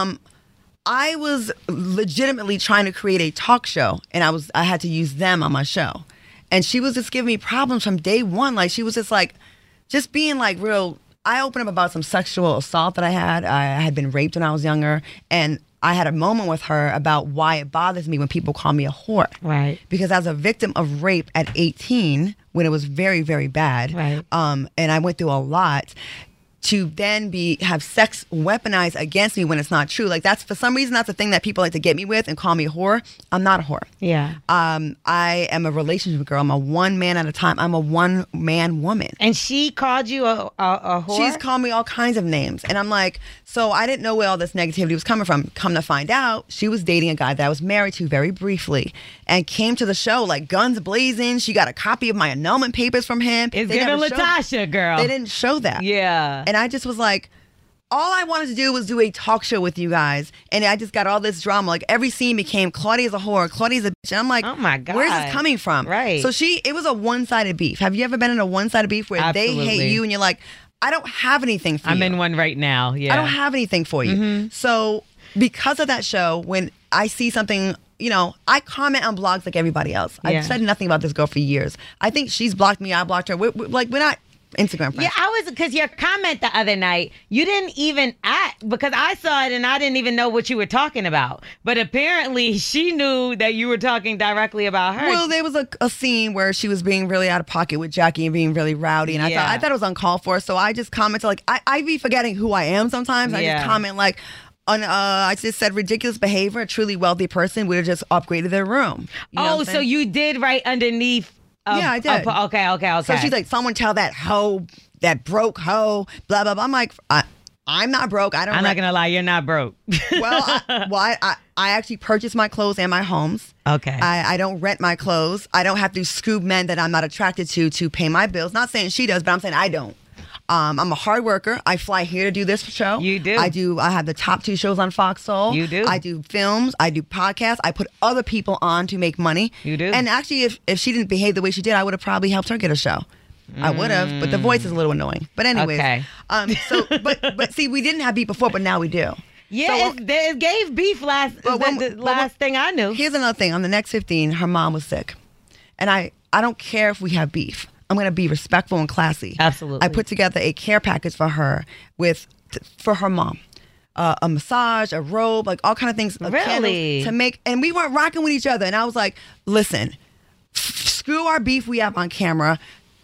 I was legitimately trying to create a talk show, and I had to use them on my show. And she was just giving me problems from day one. Like, she was just being like real. I opened up about some sexual assault that I had. I had been raped when I was younger. And I had a moment with her about why it bothers me when people call me a whore. Right. Because as a victim of rape at 18, when it was very, very bad, right. And I went through a lot, to then have sex weaponized against me when it's not true. Like, that's, for some reason, that's the thing that people like to get me with and call me a whore. I'm not a whore. Yeah. I am a relationship girl. I'm a one man at a time. I'm a one man woman. And she called you a whore? She's called me all kinds of names. And I'm like, so I didn't know where all this negativity was coming from. Come to find out, she was dating a guy that I was married to very briefly and came to the show like guns blazing. She got a copy of my annulment papers from him. It's giving Latasha, girl. They didn't show that. Yeah. And I just was like, all I wanted to do was do a talk show with you guys. And I just got all this drama. Like, every scene became Claudia's a whore, Claudia's a bitch. And I'm like, oh my God, where's this coming from? Right. So it was a one-sided beef. Have you ever been in a one-sided beef where Absolutely. they hate you and you're like, I don't have anything for you. I'm in one right now. Yeah. I don't have anything for you. So because of that show, when I see something, I comment on blogs like everybody else. Yeah. I've said nothing about this girl for years. I think she's blocked me. I blocked her. We're not Instagram friends. Yeah, because your comment the other night, you didn't even act, because I saw it and I didn't even know what you were talking about. But apparently she knew that you were talking directly about her. Well, there was a scene where she was being really out of pocket with Jackie and being really rowdy. And I thought it was uncalled for. So I just commented, like, I be forgetting who I am sometimes. I just comment, like, I just said ridiculous behavior. A truly wealthy person would have just upgraded their room. So you did right underneath. Yeah, I did. Okay. So she's like, someone tell that hoe, that broke hoe, blah, blah, blah. I'm like, I'm not broke. I'm not going to lie. You're not broke. I actually purchase my clothes and my homes. Okay. I don't rent my clothes. I don't have to scoob men that I'm not attracted to pay my bills. Not saying she does, but I'm saying I don't. I'm a hard worker. I fly here to do this show. You do. I have the top 2 shows on Fox Soul. You do. I do films. I do podcasts. I put other people on to make money. You do. And actually, if she didn't behave the way she did, I would have probably helped her get a show. I would have, but the voice is a little annoying. But anyways. Okay. But see, we didn't have beef before, but now we do. Yeah, it gave beef last thing I knew. Here's another thing. On the next 15, her mom was sick. And I don't care if we have beef. I'm going to be respectful and classy. Absolutely. I put together a care package for her for her mom. A massage, a robe, like all kind of things. Really? To make, and we weren't rocking with each other. And I was like, listen, screw our beef we have on camera.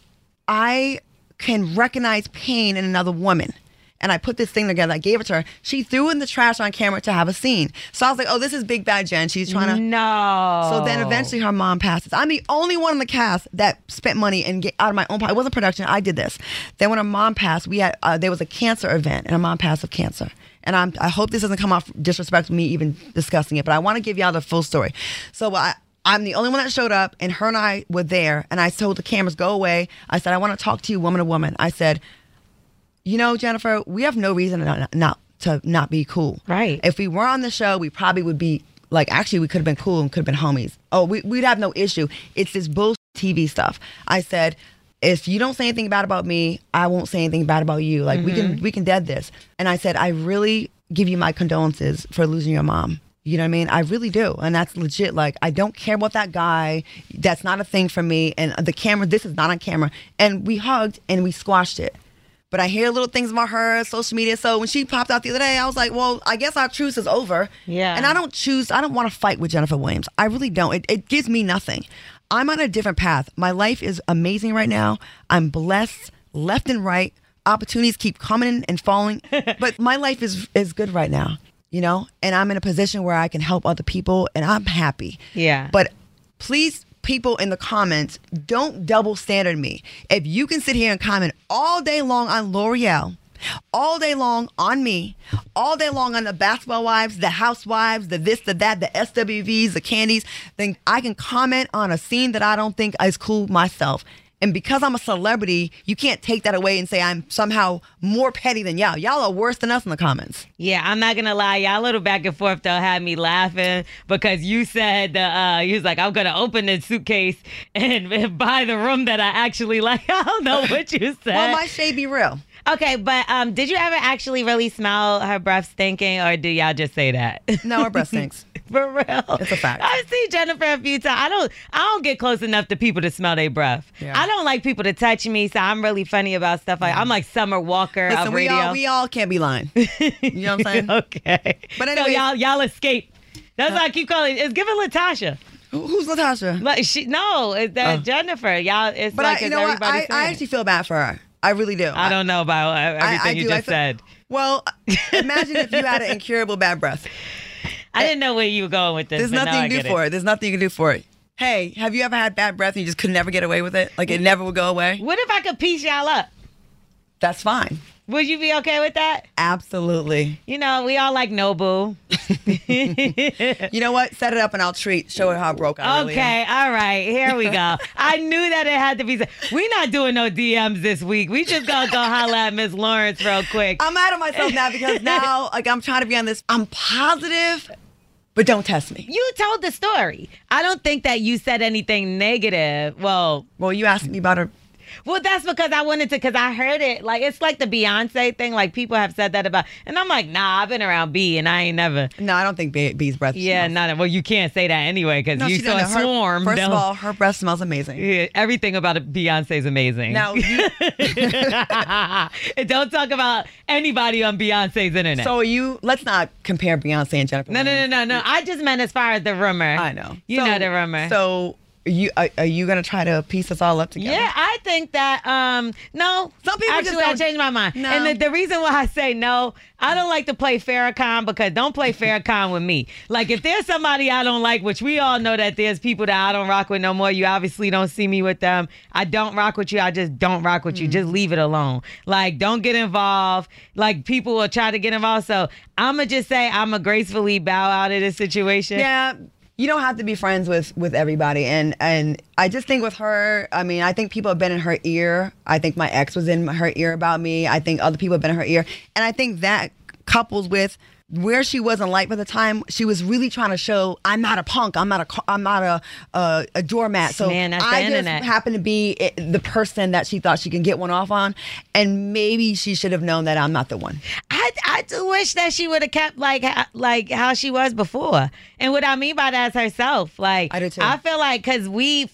I can recognize pain in another woman. And I put this thing together. I gave it to her. She threw in the trash on camera to have a scene. So I was like, oh, this is big bad Jen. She's trying to. No. So then eventually her mom passes. I'm the only one in the cast that spent money and get out of my own pocket. It wasn't production. I did this. Then when her mom passed, we had there was a cancer event, and her mom passed of cancer. And I hope this doesn't come off disrespectful, me even discussing it, but I want to give y'all the full story. So I'm the only one that showed up, and her and I were there, and I told the cameras, go away. I said, I want to talk to you woman to woman. I said, you know, Jennifer, we have no reason to not be cool. Right. If we were on the show, we probably would be, like, actually, we could have been cool and could have been homies. Oh, we'd have no issue. It's this bullshit TV stuff. I said, if you don't say anything bad about me, I won't say anything bad about you. Like, we can dead this. And I said, I really give you my condolences for losing your mom. You know what I mean? I really do. And that's legit. Like, I don't care about that guy. That's not a thing for me. And the camera, this is not on camera. And we hugged and we squashed it. But I hear little things about her, social media. So when she popped out the other day, I was like, well, I guess our truce is over. Yeah. And I don't want to fight with Jennifer Williams. I really don't. It gives me nothing. I'm on a different path. My life is amazing right now. I'm blessed left and right. Opportunities keep coming and falling. But my life is good right now, you know? And I'm in a position where I can help other people, and I'm happy. Yeah. But please, people in the comments, don't double standard me. If you can sit here and comment all day long on L'Oreal, all day long on me, all day long on the Basketball Wives, the Housewives, the this, the that, the SWVs, the Candies, then I can comment on a scene that I don't think is cool myself. And because I'm a celebrity, you can't take that away and say I'm somehow more petty than y'all. Y'all are worse than us in the comments. Yeah, I'm not going to lie. Y'all a little back and forth, though, had me laughing because you said, you was like, I'm going to open the suitcase and buy the room that I actually like. I don't know what you said. Well, my shade be real. Okay, but did you ever actually really smell her breath stinking, or do y'all just say that? No, her breath stinks. For real. It's a fact. I've seen Jennifer a few times. I don't get close enough to people to smell their breath. Yeah. I don't like people to touch me, so I'm really funny about stuff like I'm like Summer Walker of radio. We all can't be lying. You know what I'm saying? Okay. But anyway, so y'all escape. That's why I keep calling. It's giving Latasha. Who's Latasha? It's Jennifer. Y'all. It's but like you know what? I actually feel bad for her. I really do. I don't know about everything you just said. Well, imagine if you had an incurable bad breath. I didn't know where you were going with this. There's nothing you can do for it. There's nothing you can do for it. Hey, have you ever had bad breath and you just could never get away with it? Like it never would go away? What if I could piece y'all up? That's fine. Would you be okay with that? Absolutely. You know, we all like Nobu. You know what? Set it up and I'll show her how broke I really am. All right. Here we go. I knew that it had to be. We're not doing no DMs this week. We just gonna go holler at Miss Lawrence real quick. I'm mad at myself now because now, like, I'm trying to be on this. I'm positive, but don't test me. You told the story. I don't think that you said anything negative. Well, you asked me about her. Well, that's because I wanted to, because I heard it. Like, it's like the Beyonce thing. Like, people have said that about, and I'm like, nah, I've been around B and I ain't never. No, I don't think B's breath Yeah, smells. well, you can't say that anyway, because you saw a swarm. First of all, her breath smells amazing. Yeah, everything about Beyonce's amazing. Now, don't talk about anybody on Beyonce's internet. So let's not compare Beyonce and Jennifer. No. I just meant as far as the rumor. I know. You know the rumor. So are you gonna try to piece us all up together? Yeah, I think that no. Some people actually I changed my mind. No. And the reason why I say no, I don't like to play Farrakhan, because don't play Farrakhan with me. Like, if there's somebody I don't like, which we all know that there's people that I don't rock with no more. You obviously don't see me with them. I don't rock with you. I just don't rock with you. Just leave it alone. Like, don't get involved. Like, people will try to get involved. So I'm gonna just say I'm gonna gracefully bow out of this situation. Yeah. You don't have to be friends with everybody. And I just think with her, I mean, I think people have been in her ear. I think my ex was in her ear about me. I think other people have been in her ear. And I think that couples with where she was in life at the time, she was really trying to show, I'm not a punk. I'm not a doormat. So Man, that's the I internet. just happened to be the person that she thought she can get one off on. And maybe she should have known that I'm not the one. I do wish that she would have kept like how she was before. And what I mean by that is herself. Like, I do too. I feel like, because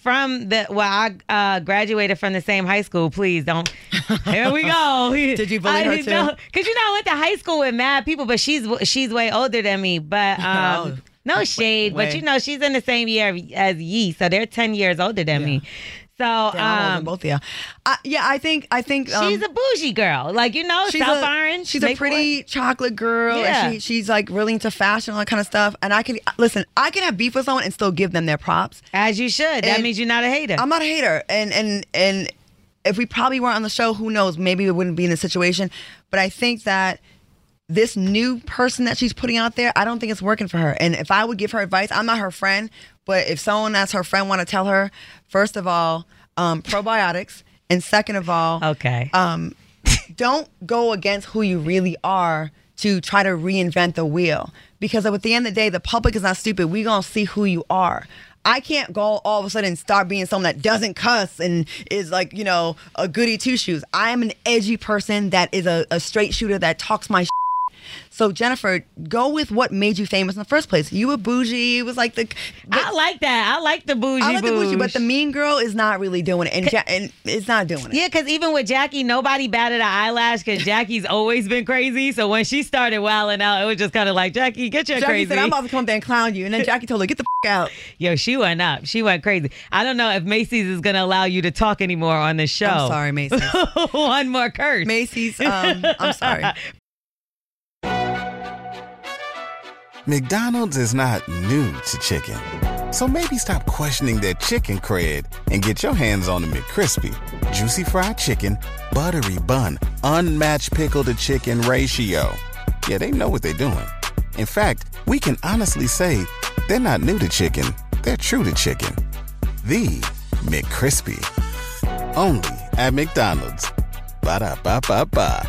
I graduated from the same high school. Please don't. Here we go. Did you bully her too? Because I went to high school with mad people, but she's way older than me. But no shade, but she's in the same year as Yee, so they're 10 years older than me. So both of you. I think she's a bougie girl, like, South Orange. She's a pretty chocolate girl. Yeah. And she's like really into fashion, all that kind of stuff. And I can have beef with someone and still give them their props. As you should. That means you're not a hater. I'm not a hater. And if we probably weren't on the show, who knows? Maybe we wouldn't be in this situation. But I think that this new person that she's putting out there, I don't think it's working for her. And if I would give her advice, I'm not her friend, but if someone that's her friend want to tell her, first of all, probiotics, and second of all, okay, don't go against who you really are to try to reinvent the wheel. Because at the end of the day, the public is not stupid. We're going to see who you are. I can't go all of a sudden start being someone that doesn't cuss and is like, a goody two-shoes. I am an edgy person that is a straight shooter that talks my shit. So, Jennifer, go with what made you famous in the first place. You were bougie. It was like I like that. I like the bougie. I like the bougie, but the mean girl is not really doing it. And it's not doing it. Yeah, because even with Jackie, nobody batted an eyelash, because Jackie's always been crazy. So when she started wilding out, it was just kind of like, Jackie, get your Jackie crazy. said, I'm about to come there and clown you. And then Jackie told her, get the out. Yo, she went up. She went crazy. I don't know if Macy's is going to allow you to talk anymore on this show. I'm sorry, Macy's. One more curse. Macy's, I'm sorry. McDonald's is not new to chicken. So maybe stop questioning their chicken cred and get your hands on the McCrispy. Juicy fried chicken, buttery bun, unmatched pickle to chicken ratio. Yeah, they know what they're doing. In fact, we can honestly say they're not new to chicken. They're true to chicken. The McCrispy. Only at McDonald's. Ba-da-ba-ba-ba.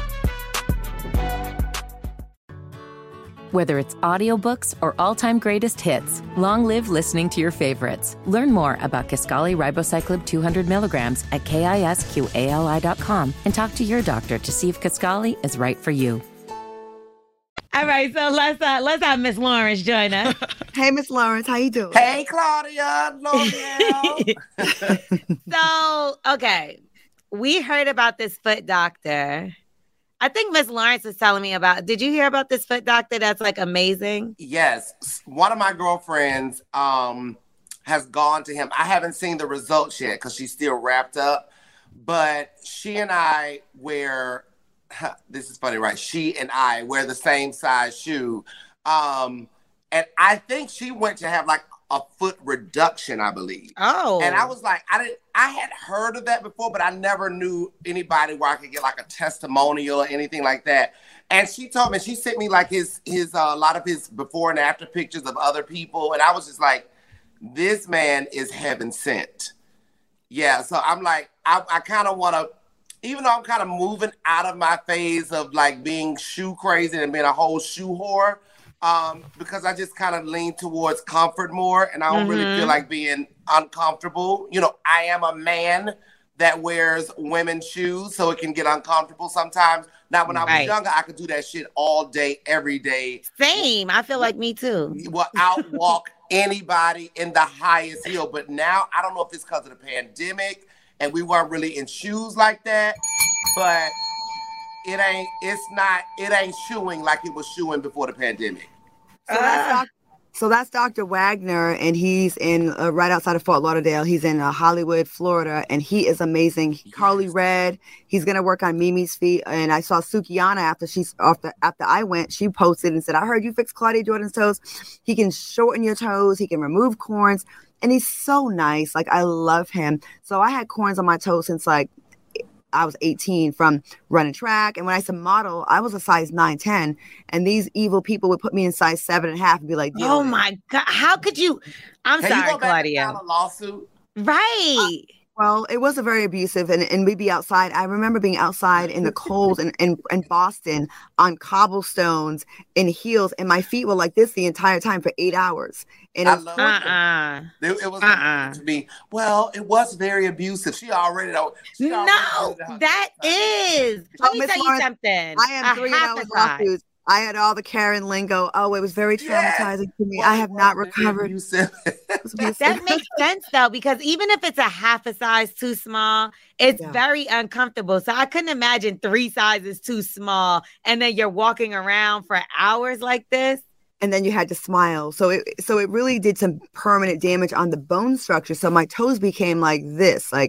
Whether it's audiobooks or all-time greatest hits, long live listening to your favorites. Learn more about Kisqali Ribociclib 200 milligrams at KISQALI.com and talk to your doctor to see if Kisqali is right for you. All right, so let's have Miss Lawrence join us. Hey, Miss Lawrence, how you doing? Hey, Claudia, L'Oreal. So, okay, we heard about this foot doctor. I think Miss Lawrence is telling me about. Did you hear about this foot doctor that's like amazing? Yes. One of my girlfriends has gone to him. I haven't seen the results yet because she's still wrapped up. But she and I wear, this is funny, right? She and I wear the same size shoe. And I think she went to have like a foot reduction, I believe. Oh. And I was like, I had heard of that before, but I never knew anybody where I could get like a testimonial or anything like that. And she told me, she sent me like his a lot of his before and after pictures of other people. And I was just like, this man is heaven sent. Yeah. So I'm like, I kind of want to, even though I'm kind of moving out of my phase of like being shoe crazy and being a whole shoe whore, because I just kind of lean towards comfort more, and I don't really feel like being uncomfortable. I am a man, that wears women's shoes, so it can get uncomfortable sometimes. Now, when I was younger, I could do that shit all day, every day. Same. I feel like me too. Will outwalk anybody in the highest heel. But now, I don't know if it's because of the pandemic and we weren't really in shoes like that, but it ain't shoeing like it was shoeing before the pandemic. So that's Dr. Wagner, and he's in right outside of Fort Lauderdale. He's in Hollywood, Florida, and he is amazing. Yes. Carly Red, he's gonna work on Mimi's feet. And I saw Sukihana after I went. She posted and said, "I heard you fix Claudia Jordan's toes. He can shorten your toes. He can remove corns, and he's so nice. Like, I love him. So I had corns on my toes since like I was 18 from running track. And when I used to model, I was a size 9, 10. And these evil people would put me in size 7.5 and be like, oh my God, how could you? I'm sorry, you go back Claudia. and file a lawsuit? Right. Well, it was a very abusive, and we'd be outside. I remember being outside in the cold in Boston on cobblestones in heels, and my feet were like this the entire time for 8 hours. And it was it was to me. Well, it was very abusive. She already know. That is. Let me tell you something. I am 3 hours lawsuits. I had all the Karen lingo. Oh, it was very traumatizing to me. I have not recovered. That makes sense, though, because even if it's a half a size too small, it's very uncomfortable. So I couldn't imagine 3 sizes too small, and then you're walking around for hours like this. And then you had to smile. So it really did some permanent damage on the bone structure. So my toes became like this. So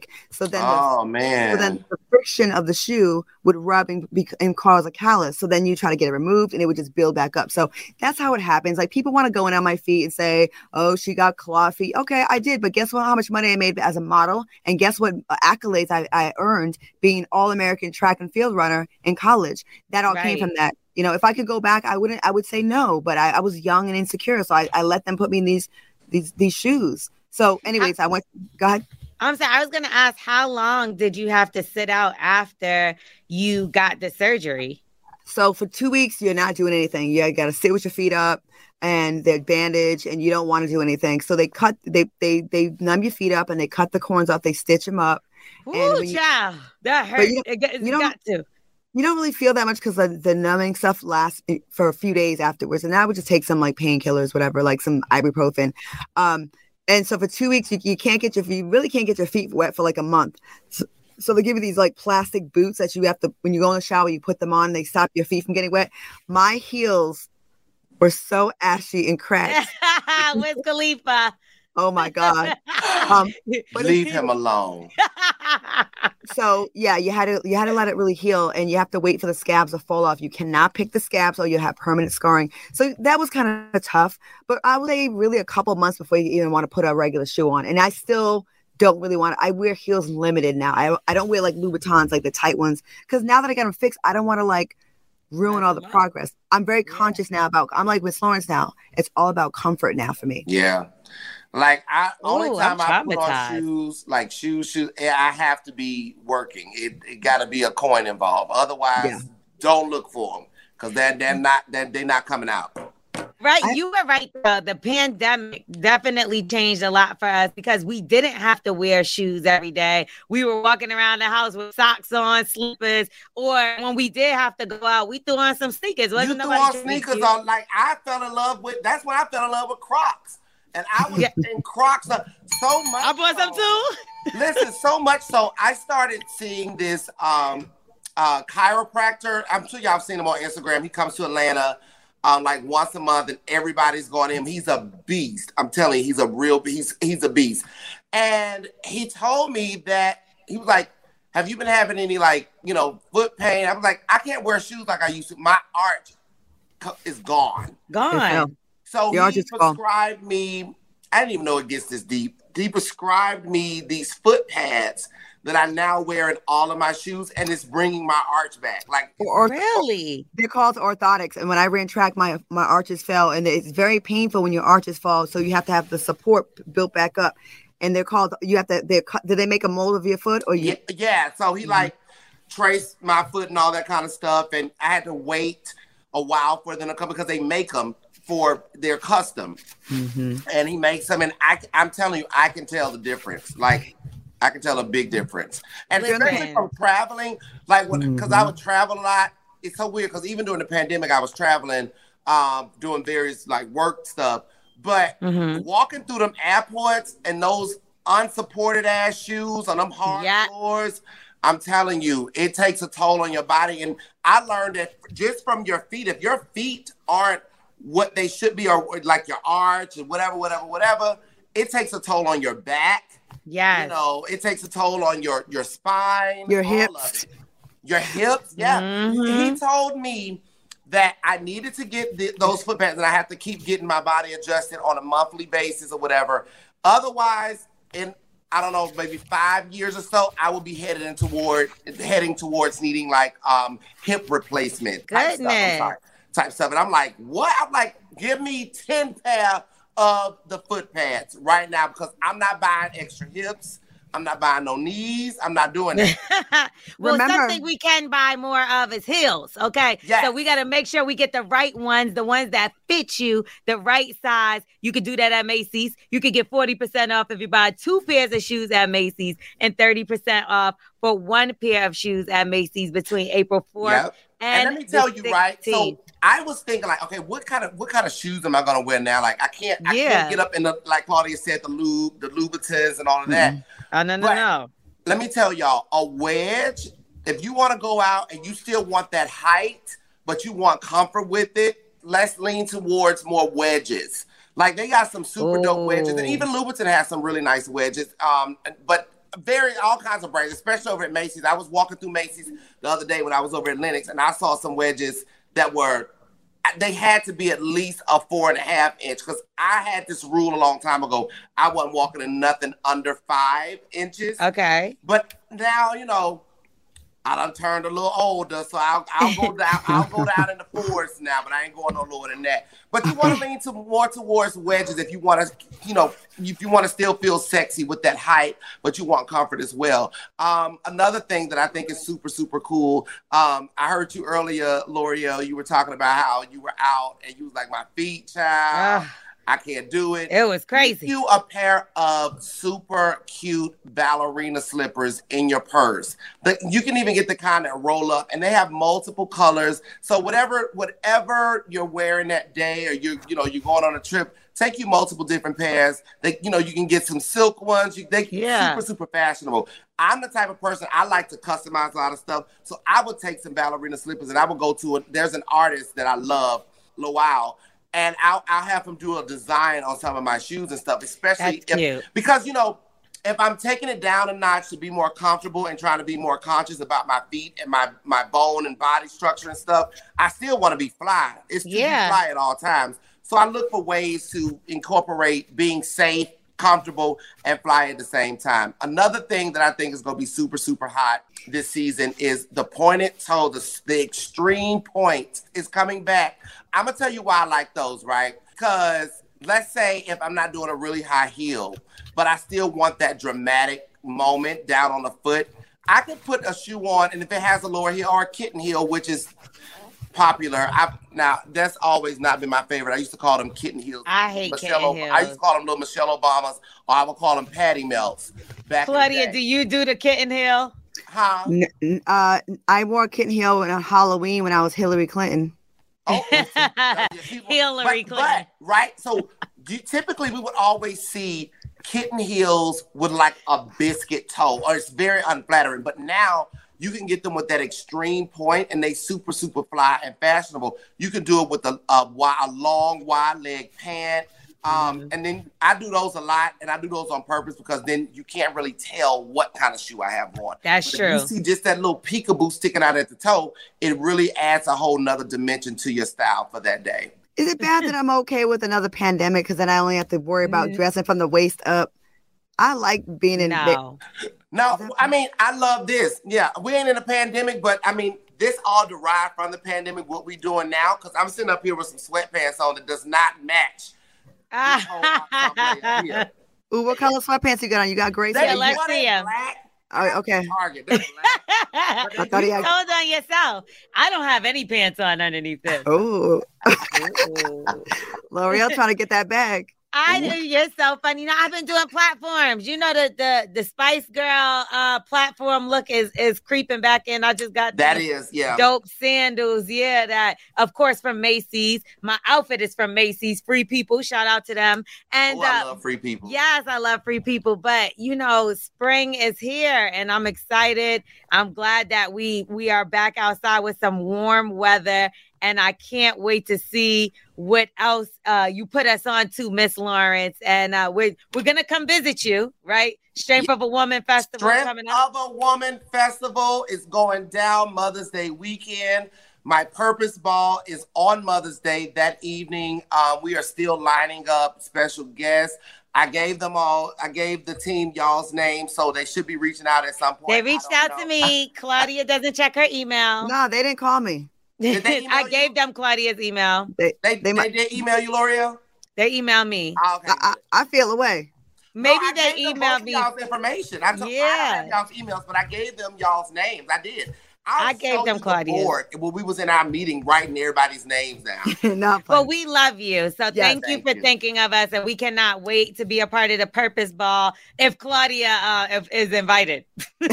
then the friction of the shoe would rub and cause a callus. So then you try to get it removed and it would just build back up. So that's how it happens. Like, people want to go in on my feet and say, oh, she got claw feet. Okay, I did. But guess what? How much money I made as a model? And guess what accolades I earned being all-American track and field runner in college? That all came from that. You know, if I could go back, I would say no, but I was young and insecure. So I let them put me in these shoes. So anyways, go ahead. I'm sorry. I was going to ask, how long did you have to sit out after you got the surgery? So for 2 weeks, you're not doing anything. You got to sit with your feet up and they're bandaged and you don't want to do anything. So they numb your feet up and they cut the corns off. They stitch them up. Ooh, child. That hurt. You don't really feel that much because the numbing stuff lasts for a few days afterwards. And I would just take some like painkillers, whatever, like some ibuprofen. And so for 2 weeks, you really can't get your feet wet for like a month. So they give you these like plastic boots that you have to, when you go in the shower, you put them on, they stop your feet from getting wet. My heels were so ashy and cracked. Wiz Khalifa. Oh my God. Leave him alone. So yeah, you had to let it really heal, and you have to wait for the scabs to fall off. You cannot pick the scabs or you have permanent scarring. So that was kind of tough, but I would say really a couple months before you even want to put a regular shoe on. And I still don't really want to. I wear heels limited now. I don't wear like Louboutins, like the tight ones, because now that I got them fixed, I don't want to like ruin all the progress. I'm very conscious now I'm like Miss Lawrence now. It's all about comfort now for me. Yeah. Like only time I put on shoes, like shoes, I have to be working. It got to be a coin involved. Otherwise, don't look for them because they're not coming out. Right, you were right. The pandemic definitely changed a lot for us because we didn't have to wear shoes every day. We were walking around the house with socks on, slippers, or when we did have to go out, we threw on some sneakers. You threw on sneakers on. Like that's when I fell in love with Crocs. And I was in Crocs so much. I bought some too. Listen, so much so I started seeing this chiropractor. I'm sure y'all have seen him on Instagram. He comes to Atlanta like once a month, and everybody's going to him. He's a beast. I'm telling you, he's a real beast. He's a beast. And he told me that he was like, "Have you been having any foot pain?" I was like, "I can't wear shoes like I used to. My arch is gone." So he prescribed me, I didn't even know it gets this deep. He prescribed me these foot pads that I now wear in all of my shoes, and it's bringing my arch back. Really? They're called orthotics. And when I ran track, my arches fell, and it's very painful when your arches fall. So you have to have the support built back up. And they're called, did they make a mold of your foot? Or you? Yeah. So he traced my foot and all that kind of stuff. And I had to wait a while for them to come because they make them for their custom. And he makes them, and I'm telling you, I can tell the difference. Like, I can tell a big difference. And especially from traveling, like because I would travel a lot. It's so weird because even during the pandemic, I was traveling, doing various like work stuff. But walking through them airports and those unsupported ass shoes on them hard floors, I'm telling you, it takes a toll on your body. And I learned that just from your feet, if your feet aren't what they should be, or like your arch and whatever, it takes a toll on your back. Yeah. You know, it takes a toll on your spine. Your hips. Your hips, yeah. He told me that I needed to get those foot pads and I have to keep getting my body adjusted on a monthly basis or whatever. Otherwise, in, I don't know, maybe 5 years or so, I will be heading towards needing like hip replacement type stuff. And I'm like, what? I'm like, give me 10 pair of the foot pads right now because I'm not buying extra hips. I'm not buying no knees. I'm not doing that. Well, something we can buy more of is heels, okay? Yes. So we got to make sure we get the right ones, the ones that fit you, the right size. You could do that at Macy's. You could get 40% off if you buy 2 pairs of shoes at Macy's and 30% off for 1 pair of shoes at Macy's between April 4th and let me tell you, 16th. right? So I was thinking like, okay, what kind of shoes am I gonna wear now? Like I can't get up in the, like Claudia said, the Louboutins and all of that. No. Let me tell y'all, a wedge, if you want to go out and you still want that height, but you want comfort with it, let's lean towards more wedges. Like they got some super dope wedges, and even Louboutin has some really nice wedges. But all kinds of brands, especially over at Macy's. I was walking through Macy's the other day when I was over at Lenox, and I saw some wedges that they had to be at least a 4.5 inch, because I had this rule a long time ago. I wasn't walking in nothing under 5 inches. Okay. But now, you know, I done turned a little older, so I'll go down. I'll go down in the 4s now, but I ain't going no lower than that. But you want to lean more towards wedges if you want to, you know, if you want to still feel sexy with that height, but you want comfort as well. Another thing that I think is super, super cool. I heard you earlier, L'Oreal. You were talking about how you were out and you was like, my feet, child. I can't do it. It was crazy. You a pair of super cute ballerina slippers in your purse. You can even get the kind that roll up, and they have multiple colors. So whatever you're wearing that day, or you're going on a trip, take you multiple different pairs. You can get some silk ones. Super, super fashionable. I'm the type of person, I like to customize a lot of stuff. So I would take some ballerina slippers and I would go to there's an artist that I love, Lowell. And I'll have him do a design on some of my shoes and stuff, especially because, if I'm taking it down a notch to be more comfortable and trying to be more conscious about my feet and my bone and body structure and stuff, I still want to be fly. It's to be fly at all times. So I look for ways to incorporate being safe, comfortable, and fly at the same time. Another thing that I think is going to be super, super hot this season is the pointed toe. The extreme point is coming back. I'm going to tell you why I like those, right? Because let's say if I'm not doing a really high heel, but I still want that dramatic moment down on the foot, I can put a shoe on, and if it has a lower heel or a kitten heel, which is popular. Now, that's always not been my favorite. I used to call them kitten heels. I hate kitten heels. I used to call them little Michelle Obamas, or I would call them patty melts. Claudia, do you do the kitten heel? Huh? I wore a kitten heel on Halloween when I was Hillary Clinton. Oh, Hillary Clinton. But, right? So typically we would always see kitten heels with like a biscuit toe, or it's very unflattering. But now you can get them with that extreme point, and they super, super fly and fashionable. You can do it with a long, wide leg pant. And then I do those a lot, and I do those on purpose because then you can't really tell what kind of shoe I have on. That's true. If you see just that little peekaboo sticking out at the toe, it really adds a whole nother dimension to your style for that day. Is it bad that I'm okay with another pandemic because then I only have to worry about dressing from the waist up? I like being in No, I mean, I love this. Yeah, we ain't in a pandemic, but I mean, this all derived from the pandemic, what we doing now, because I'm sitting up here with some sweatpants on that does not match. Ooh, what color sweatpants you got on? You got gray? Let's see them. Okay. Target. That's black. You told on yourself. I don't have any pants on underneath this. Oh. L'Oreal trying to get that bag. You're so funny. You know, I've been doing platforms. You know, the Spice Girl platform look is creeping back in. I just got dope sandals. Yeah, that of course from Macy's. My outfit is from Macy's. Free People. Shout out to them. And I love Free People. Yes, I love Free People. But you know, spring is here, and I'm excited. I'm glad that we are back outside with some warm weather. And I can't wait to see what else you put us on to, Miss Lawrence. And we're gonna come visit you, right? Strength of a Woman Festival coming up. Strength of a Woman Festival is going down Mother's Day weekend. My Purpose Ball is on Mother's Day that evening. We are still lining up special guests. I gave the team y'all's name, so they should be reaching out at some point. They reached out to me. Claudia doesn't check her email. No, they didn't call me. I gave them Claudia's email. They did email you, L'Oreal? They emailed me. Oh, okay. I feel away. Maybe they emailed me. Y'all's information. I don't have y'all's emails, but I gave them y'all's names. I did. I gave them Claudia's. When we was in our meeting writing everybody's names down. Well, we love you. So thank you for thinking of us. And we cannot wait to be a part of the Purpose Ball if Claudia is invited.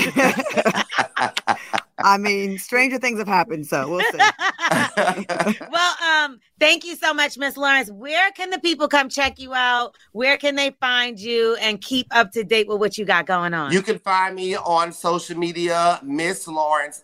I mean, stranger things have happened, so we'll see. Well, thank you so much, Miss Lawrence. Where can the people come check you out? Where can they find you and keep up to date with what you got going on? You can find me on social media, Miss Lawrence,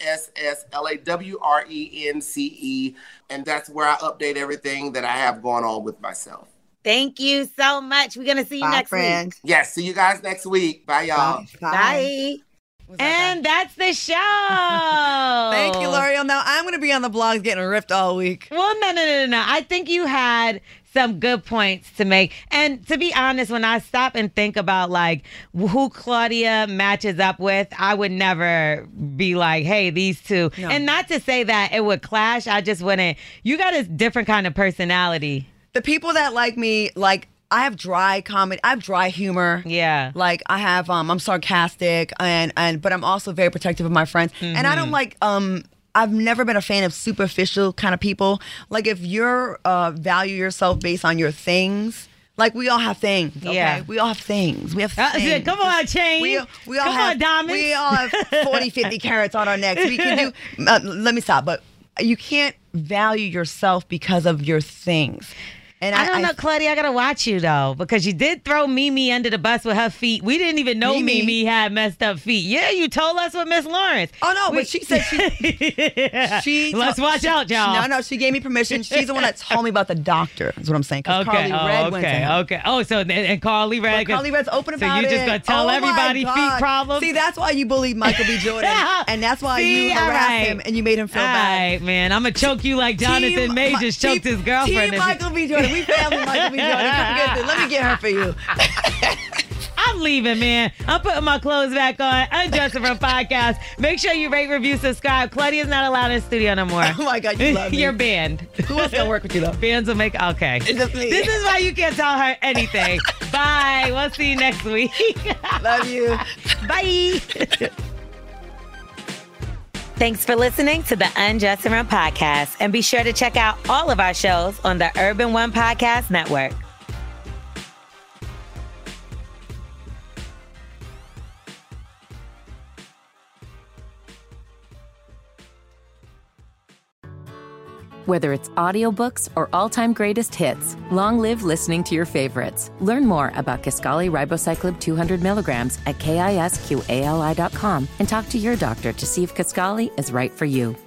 MissLawrence, and that's where I update everything that I have going on with myself. Thank you so much. We're going to see you next week. Yes, see you guys next week. Bye, y'all. Bye. And that's the show. Thank you, L'Oreal. Now I'm going to be on the blogs getting ripped all week. Well, no. I think you had some good points to make. And to be honest, when I stop and think about like who Claudia matches up with, I would never be like, hey, these two. No. And not to say that it would clash. I just wouldn't. You got a different kind of personality. The people that like me, like, I have dry comedy. I have dry humor. Yeah. Like I have, I'm sarcastic but I'm also very protective of my friends. Mm-hmm. And I don't like, I've never been a fan of superficial kind of people. Like if you're value yourself based on your things, like we all have things. Okay? Yeah. We all have things. We have things. Come on, Chain. We all have diamonds. We all have 40, 50 carats on our necks. We can do, let me stop. But you can't value yourself because of your things. And I don't know, Claudia, I got to watch you, though, because you did throw Mimi under the bus with her feet. We didn't even know Mimi had messed up feet. Yeah, you told us with Miss Lawrence. Oh, no, but she said she... Let's watch out, y'all. No, she gave me permission. She's the one that told me about the doctor, is what I'm saying. Because Carly Red went to him. Okay. Oh, so, and Carly Red... Carly Red's open about it. So you just going to tell everybody feet problems? See, that's why you bullied Michael B. Jordan. And that's why you harassed him and you made him feel bad. All right, man. I'm going to choke you like Jonathan Majors choked his girlfriend. Team Michael B. Jordan. We family Michael B. Jordan. Let me get her for you. I'm leaving, man. I'm putting my clothes back on. Undressing from podcast. Make sure you rate, review, subscribe. Claudia's not allowed in the studio no more. Oh my God, you love me. You're banned. Who else gonna work with you though? Bands will make okay. This is why you can't tell her anything. Bye. We'll see you next week. Love you. Bye. Thanks for listening to the Unjust and Run podcast. And be sure to check out all of our shows on the Urban One Podcast Network. Whether it's audiobooks or all-time greatest hits, long live listening to your favorites. Learn more about Kisqali Ribociclib 200 milligrams at KISQALI.com and talk to your doctor to see if Kisqali is right for you.